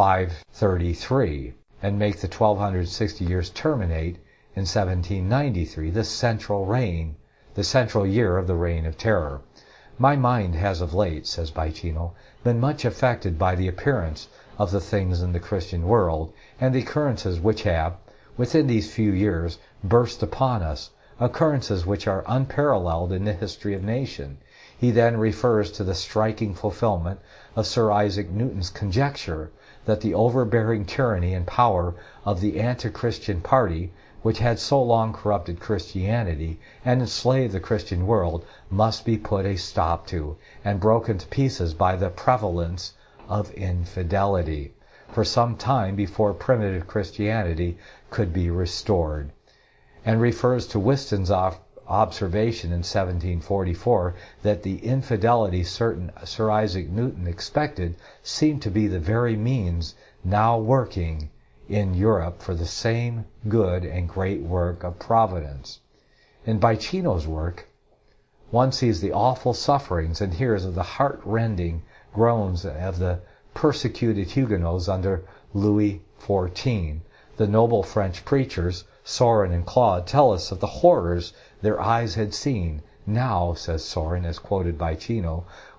533 and make the 1260 years terminate in 1793, the central year of the Reign of Terror. My mind has of late, says Ficino, been much affected by the appearance of the things in the Christian world and the occurrences which have, within these few years, burst upon us, occurrences which are unparalleled in the history of nation. He then refers to the striking fulfillment of Sir Isaac Newton's conjecture that the overbearing tyranny and power of the anti-Christian party, which had so long corrupted Christianity and enslaved the Christian world, must be put a stop to and broken to pieces by the prevalence of infidelity, for some time before primitive Christianity could be restored, and refers to Whiston's observation in 1744 that the infidelity certain Sir Isaac Newton expected seemed to be the very means now working in Europe for the same good and great work of providence. In Ficino's work, one sees the awful sufferings and hears of the heart-rending groans of the persecuted Huguenots under Louis XIV. The noble French preachers, Sorin and Claude, tell us of the horrors their eyes had seen. Now, says Sorin, as quoted by Ficino,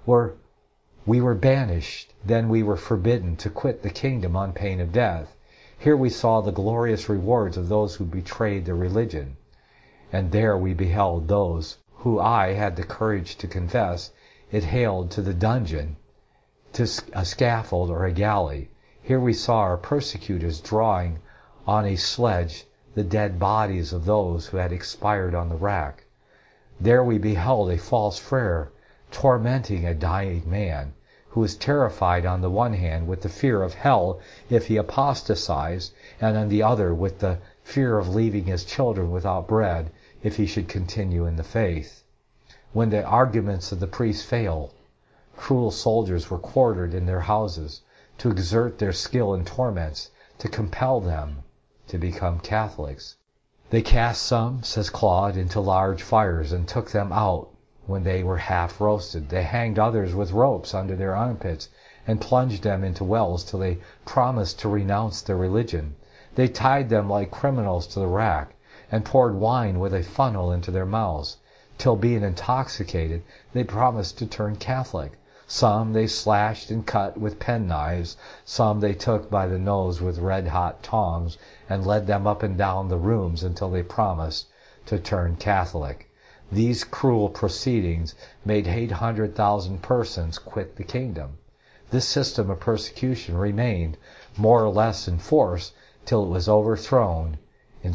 we were banished, then we were forbidden to quit the kingdom on pain of death. Here we saw the glorious rewards of those who betrayed their religion, and there we beheld those who I had the courage to confess it haled to the dungeon, to a scaffold or a galley. Here we saw our persecutors drawing on a sledge the dead bodies of those who had expired on the rack. There we beheld a false friar tormenting a dying man, who was terrified on the one hand with the fear of hell if he apostatized, and on the other with the fear of leaving his children without bread if he should continue in the faith. When the arguments of the priests failed, cruel soldiers were quartered in their houses to exert their skill in torments, to compel them to become Catholics. They cast some, says Claude, into large fires and took them out when they were half roasted. They hanged others with ropes under their armpits and plunged them into wells till they promised to renounce their religion. They tied them like criminals to the rack and poured wine with a funnel into their mouths, till being intoxicated they promised to turn Catholic. Some they slashed and cut with penknives, some they took by the nose with red-hot tongs and led them up and down the rooms until they promised to turn Catholic. These cruel proceedings made 800,000 persons quit the kingdom. This system of persecution remained more or less in force till it was overthrown in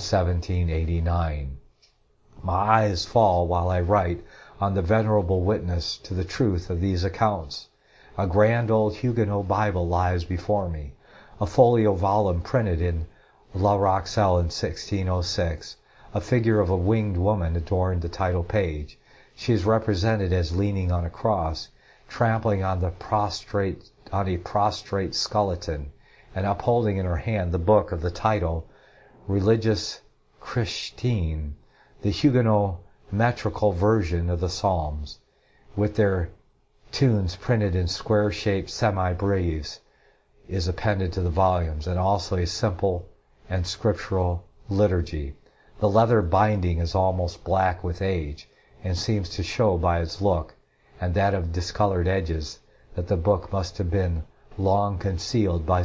1789. My eyes fall while I write on the venerable witness to the truth of these accounts. A grand old Huguenot Bible lies before me, a folio volume printed in La Rochelle in 1606. A figure of a winged woman adorned the title page. She is represented as leaning on a cross, trampling on a prostrate skeleton, and upholding in her hand the book of the title Religious Christine, the Huguenot metrical version of the Psalms, with their tunes printed in square-shaped semi-breves, is appended to the volumes, and also a simple and scriptural liturgy. The leather binding is almost black with age, and seems to show by its look, and that of discolored edges, that the book must have been long concealed by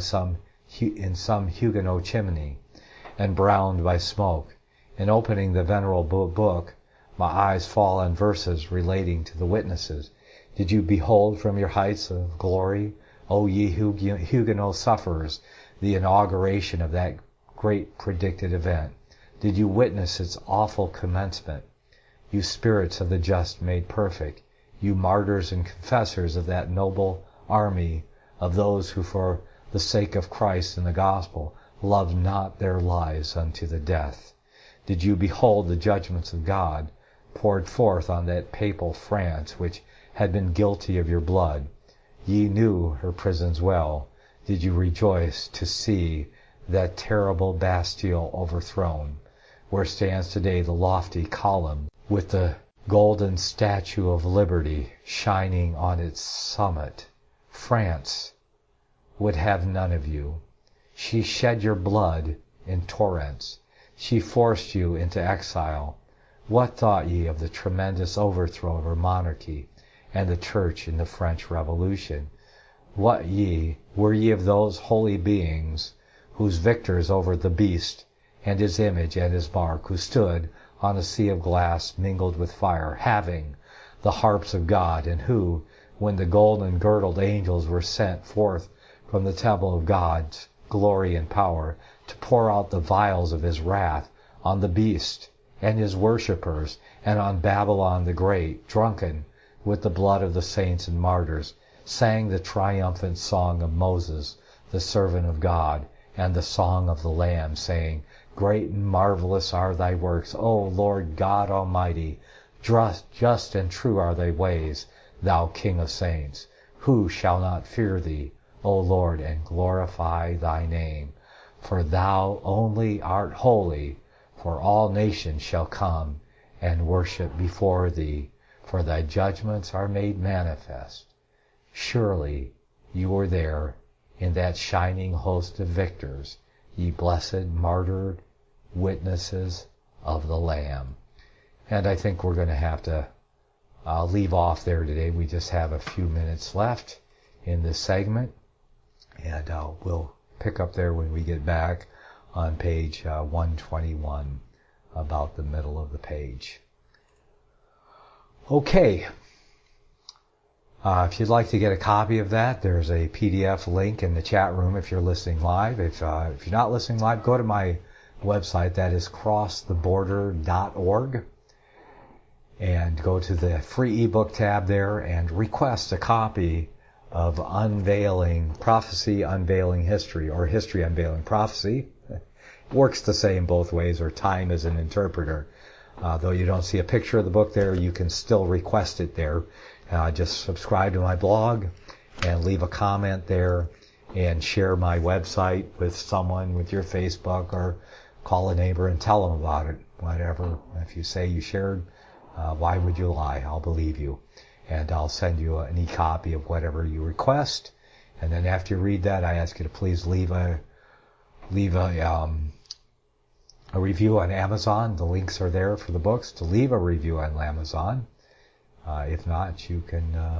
in some Huguenot chimney, and browned by smoke. In opening the venerable book, my eyes fall on verses relating to the witnesses. Did you behold from your heights of glory, O ye Huguenot sufferers, the inauguration of that great predicted event? Did you witness its awful commencement? You spirits of the just made perfect, you martyrs and confessors of that noble army of those who for the sake of Christ and the gospel loved not their lives unto the death. Did you behold the judgments of God poured forth on that papal France which had been guilty of your blood? Ye knew her prisons well. Did you rejoice to see that terrible Bastille overthrown, where stands today the lofty column with the golden statue of liberty shining on its summit? France would have none of you. She shed your blood in torrents. She forced you into exile. What thought ye of the tremendous overthrow of her monarchy and the church in the French Revolution? Were ye of those holy beings whose victors over the beast and his image and his mark, who stood on a sea of glass mingled with fire, having the harps of God, and who, when the golden girdled angels were sent forth from the temple of God's glory and power to pour out the vials of his wrath on the beast and his worshippers, and on Babylon the Great, drunken with the blood of the saints and martyrs, sang the triumphant song of Moses, the servant of God, and the song of the Lamb, saying, Great and marvelous are thy works, O Lord God Almighty. Just and true are thy ways, thou King of saints. Who shall not fear thee, O Lord, and glorify thy name? For thou only art holy, for all nations shall come and worship before thee, for thy judgments are made manifest. Surely you were there in that shining host of victors, ye blessed martyred witnesses of the Lamb. And I think we're going to have to leave off there today. We just have a few minutes left in this segment, and we'll pick up there when we get back on page 121, about the middle of the page. Okay. If you'd like to get a copy of that, there's a PDF link in the chat room if you're listening live. If you're not listening live, go to my website. That is crosstheborder.org. And go to the free ebook tab there and request a copy of Prophecy Unveiling History, or History Unveiling Prophecy. It works the same both ways, or Time as an Interpreter. Though you don't see a picture of the book there, you can still request it there. Just subscribe to my blog and leave a comment there, and share my website with someone, with your Facebook, or call a neighbor and tell them about it. Whatever. If you say you shared, why would you lie? I'll believe you. And I'll send you an e-copy of whatever you request. And then after you read that, I ask you to please leave a review on Amazon. The links are there for the books to leave a review on Amazon. If not, you can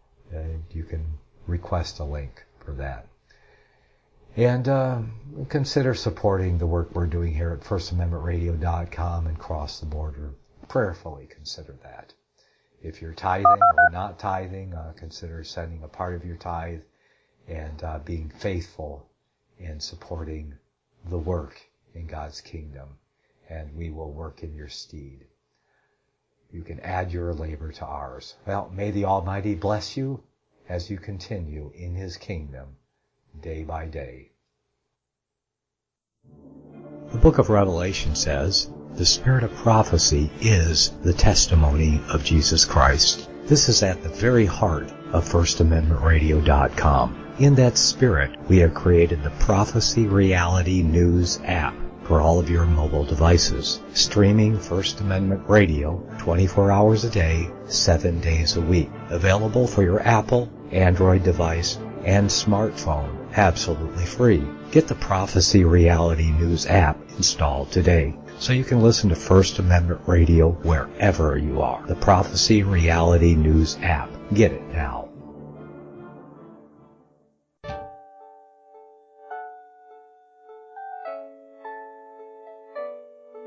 request a link for that. And consider supporting the work we're doing here at FirstAmendmentRadio.com and Cross the Border. Prayerfully consider that. If you're tithing or not tithing, consider sending a part of your tithe and being faithful in supporting the work in God's kingdom, and we will work in your stead. You can add your labor to ours. Well, may the Almighty bless you as you continue in His kingdom day by day. The book of Revelation says, the spirit of prophecy is the testimony of Jesus Christ. This is at the very heart of FirstAmendmentRadio.com. In that spirit, we have created the Prophecy Reality News app for all of your mobile devices, streaming First Amendment Radio 24 hours a day, 7 days a week. Available for your Apple, Android device, and smartphone, absolutely free. Get the Prophecy Reality News app installed today, so you can listen to First Amendment Radio wherever you are. The Prophecy Reality News app. Get it now.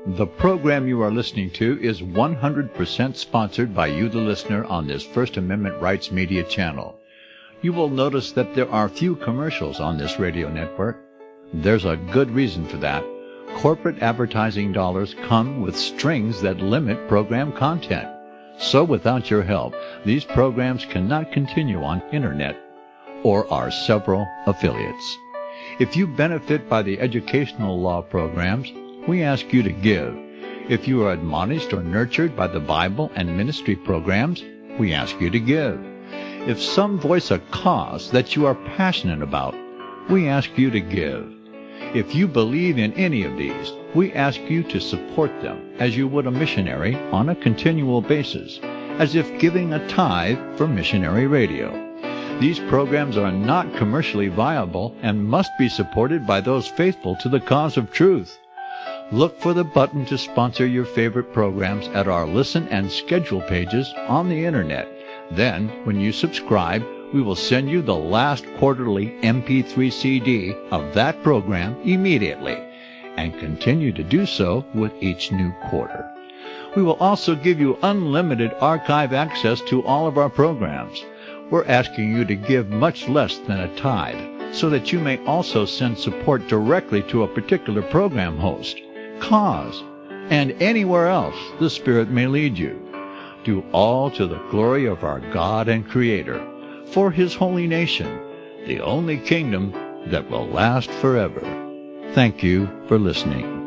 The program you are listening to is 100% sponsored by you, the listener, on this First Amendment Rights Media channel. You will notice that there are few commercials on this radio network. There's a good reason for that. Corporate advertising dollars come with strings that limit program content. So without your help, these programs cannot continue on internet or our several affiliates. If you benefit by the educational law programs, we ask you to give. If you are admonished or nurtured by the Bible and ministry programs, we ask you to give. If some voice a cause that you are passionate about, we ask you to give. If you believe in any of these, we ask you to support them as you would a missionary on a continual basis, as if giving a tithe for missionary radio. These programs are not commercially viable and must be supported by those faithful to the cause of truth. Look for the button to sponsor your favorite programs at our listen and schedule pages on the internet. Then, when you subscribe, we will send you the last quarterly MP3 CD of that program immediately, and continue to do so with each new quarter. We will also give you unlimited archive access to all of our programs. We're asking you to give much less than a tithe, so that you may also send support directly to a particular program host, cause, and anywhere else the Spirit may lead you. Do all to the glory of our God and Creator, for His holy nation, the only kingdom that will last forever. Thank you for listening.